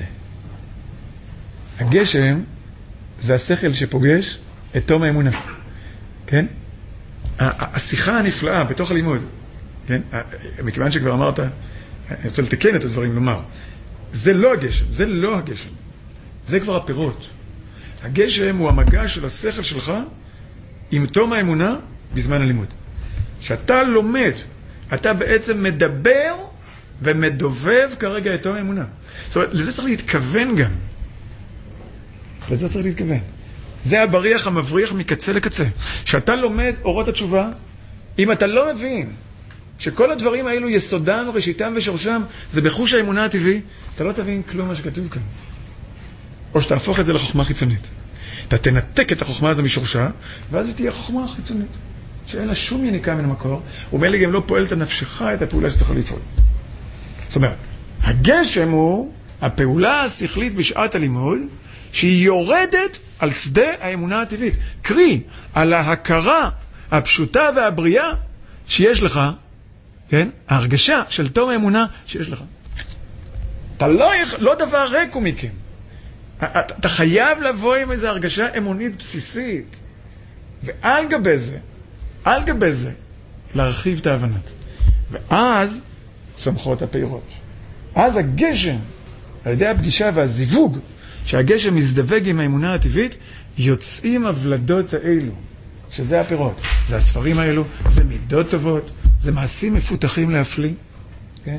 הגשם זה השכל שפוגש את תום האמונה. כן? השיחה הנפלאה בתוך הלימוד, כן? מכיוון שכבר אמרת, אני רוצה לתקן את הדברים, לומר, זה לא הגשם, זה לא הגשם. זה כבר הפירות. הגשם הוא המגע של השכל שלך עם תום האמונה בזמן הלימוד. שאתה לומד, אתה בעצם מדבר ומדובב כרגע את תום האמונה. זאת אומרת, לזה צריך להתכוון גם. לזה צריך להתכוון. זה הבריח המבריח מקצה לקצה. שאתה לומד אורות התשובה, אם אתה לא מבין שכל הדברים האלו יסודם, ראשיתם ושורשם, זה בחוש האמונה הטבעי, אתה לא תבין כלום מה שכתוב כאן. או שתהפוך את זה לחוכמה חיצונית. אתה תנתק את החוכמה הזו משורשה, ואז היא תהיה חוכמה חיצונית, שאין לה שום יניקה מן המקור, ומילא גם לא פועלת על נפשך את הפעולה שצריך לפעול. זאת אומרת, הגשם הוא הפעולה השכלית בשעת הלימוד, שהיא יורדת על שדה האמונה הטבעית. קרי, על ההכרה הפשוטה והבריאה שיש לך, כן? ההרגשה של תום האמונה שיש לך. אתה לא, לא דבר ריקו מכם. אתה, אתה חייב לבוא עם איזו הרגשה אמונית בסיסית. ועל גבי זה, על גבי זה, להרחיב את ההבנות. ואז צומחות הפירות. אז הגשם, על ידי הפגישה והזיווג, שהגשם מזדווג עם האמונה הטבעית, יוצאים הוולדות האלו, שזה הפירות. זה הספרים האלו, זה מידות טובות, זה מעשים מפותחים להפליא. כן?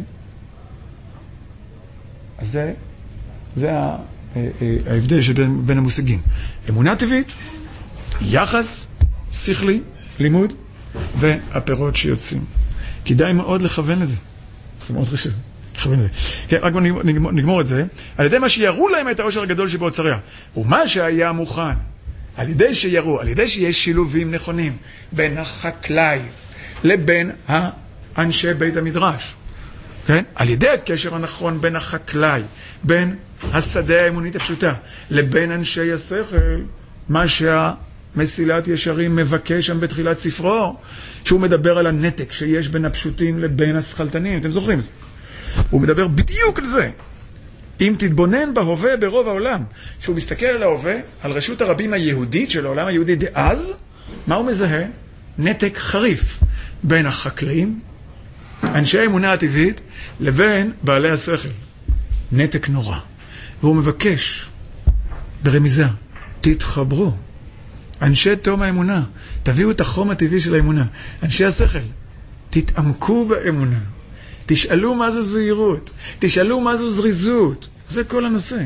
אז זה, זה ההבדל שבין בין המושגים. אמונה טבעית, יחס שכלי, לימוד, והפירות שיוצאים. כדאי מאוד לכוון לזה. זה מאוד חשוב. לכוון לזה. כן, רק נגמור, נגמור, נגמור את זה. על ידי מה שיראו להם את העושר הגדול שבאוצריה. ומה שהיה מוכן, על ידי שיראו, על ידי שיש שילובים נכונים בין החקלאי לבין האנשי בית המדרש. כן? על ידי הקשר הנכון בין החקלאי, בין השדה האמונית הפשוטה, לבין אנשי השכל, מה שהמסילת ישרים מבקש שם בתחילת ספרו, שהוא מדבר על הנתק שיש בין הפשוטים לבין השכלתנים. אתם זוכרים את זה? הוא מדבר בדיוק על זה. אם תתבונן בהווה ברוב העולם, שהוא מסתכל על ההווה, על רשות הרבים היהודית של העולם היהודי דאז, מה הוא מזהה? נתק חריף בין החקלאים, אנשי האמונה הטבעית, לבין בעלי השכל. נתק נורא. והוא מבקש, ברמיזה, תתחברו. אנשי תום האמונה, תביאו את החום הטבעי של האמונה. אנשי השכל, תתעמקו באמונה. תשאלו מה זו זהירות. תשאלו מה זו זריזות. זה כל הנושא.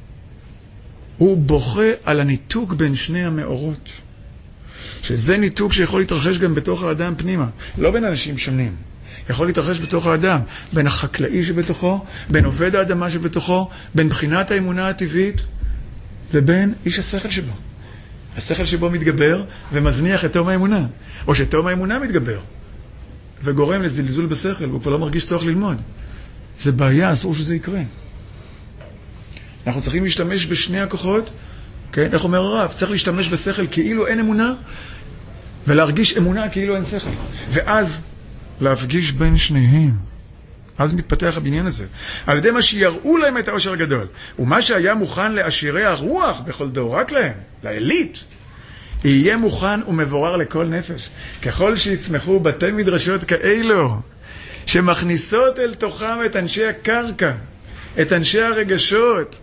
הוא בוכה על הניתוק בין שני המאורות. שזה ניתוק שיכול להתרחש גם בתוך האדם פנימה. לא בין אנשים שונים. יכול להתרחש בתוך האדם, בין החקלאי שבתוכו, בין עובד האדמה שבתוכו, בין בחינת האמונה הטבעית, לבין איש השכל שבו. השכל שבו מתגבר ומזניח את תום האמונה. או שתום האמונה מתגבר וגורם לזלזול בשכל, והוא כבר לא מרגיש צורך ללמוד. זה בעיה, אסור שזה יקרה. אנחנו צריכים להשתמש בשני הכוחות, כן? איך אומר הרב? צריך להשתמש בשכל כאילו אין אמונה, ולהרגיש אמונה כאילו אין שכל. ואז להפגיש בין שניהם. אז מתפתח הבניין הזה. על ידי מה שיראו להם את העושר הגדול, ומה שהיה מוכן לעשירי הרוח בכל דור, רק להם, לאליט, יהיה מוכן ומבורר לכל נפש. ככל שיצמחו בתי מדרשות כאלו, שמכניסות אל תוכם את אנשי הקרקע, את אנשי הרגשות,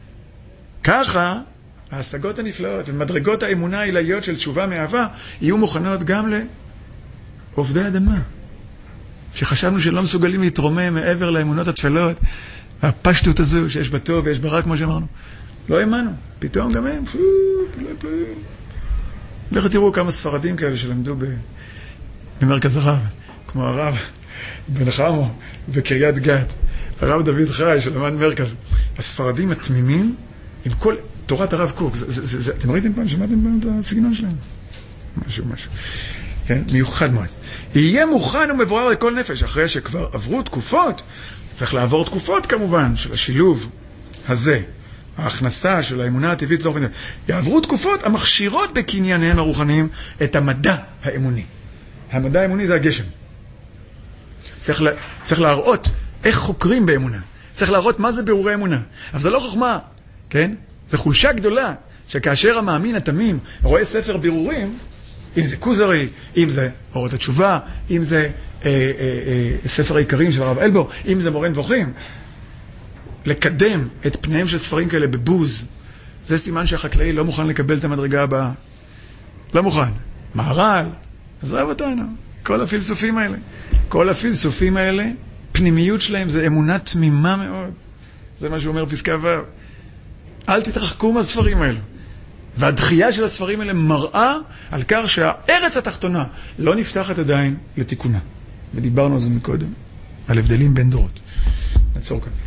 ככה ההשגות הנפלאות ומדרגות האמונה העילאיות של תשובה מאהבה יהיו מוכנות גם לעובדי אדמה. שחשבנו שלא מסוגלים להתרומם מעבר לאמונות התפלות, הפשטות הזו שיש בה טוב ויש בה רע, כמו שאמרנו. לא האמנו. פתאום גם הם, פלו, פלו, פלו. לכו תראו כמה ספרדים כאלה שלמדו במרכז הרב, כמו הרב בן חמו בקריית גת, הרב דוד חי שלמד מרכז. הספרדים התמימים, עם כל תורת הרב קוק, זה, זה, זה, אתם ראיתם פעם, שמעתם פעם את הסגנון שלהם? משהו, משהו. כן? מיוחד מאוד. יהיה מוכן ומבורר לכל נפש, אחרי שכבר עברו תקופות, צריך לעבור תקופות כמובן, של השילוב הזה, ההכנסה של האמונה הטבעית, יעברו תקופות המכשירות בקנייניהם הרוחניים את המדע האמוני. המדע האמוני זה הגשם. צריך, לה, צריך להראות איך חוקרים באמונה. צריך להראות מה זה בירורי אמונה. אבל זה לא חוכמה, כן? זה חולשה גדולה, שכאשר המאמין התמים רואה ספר בירורים, אם זה כוזרי, אם זה אורות התשובה, אם זה אה, אה, אה, ספר העיקרים של הרב אלבור, אם זה מורה נבוכים, לקדם את פניהם של ספרים כאלה בבוז, זה סימן שהחקלאי לא מוכן לקבל את המדרגה הבאה. לא מוכן. מהר"ל, עזוב אותנו. כל הפילסופים האלה. כל הפילסופים האלה, פנימיות שלהם זה אמונה תמימה מאוד. זה מה שהוא אומר פסקה ו'. אל תתרחקו מהספרים האלה. והדחייה של הספרים האלה מראה על כך שהארץ התחתונה לא נפתחת עדיין לתיקונה. ודיברנו על זה מקודם, על הבדלים בין דורות. נעצור כאן.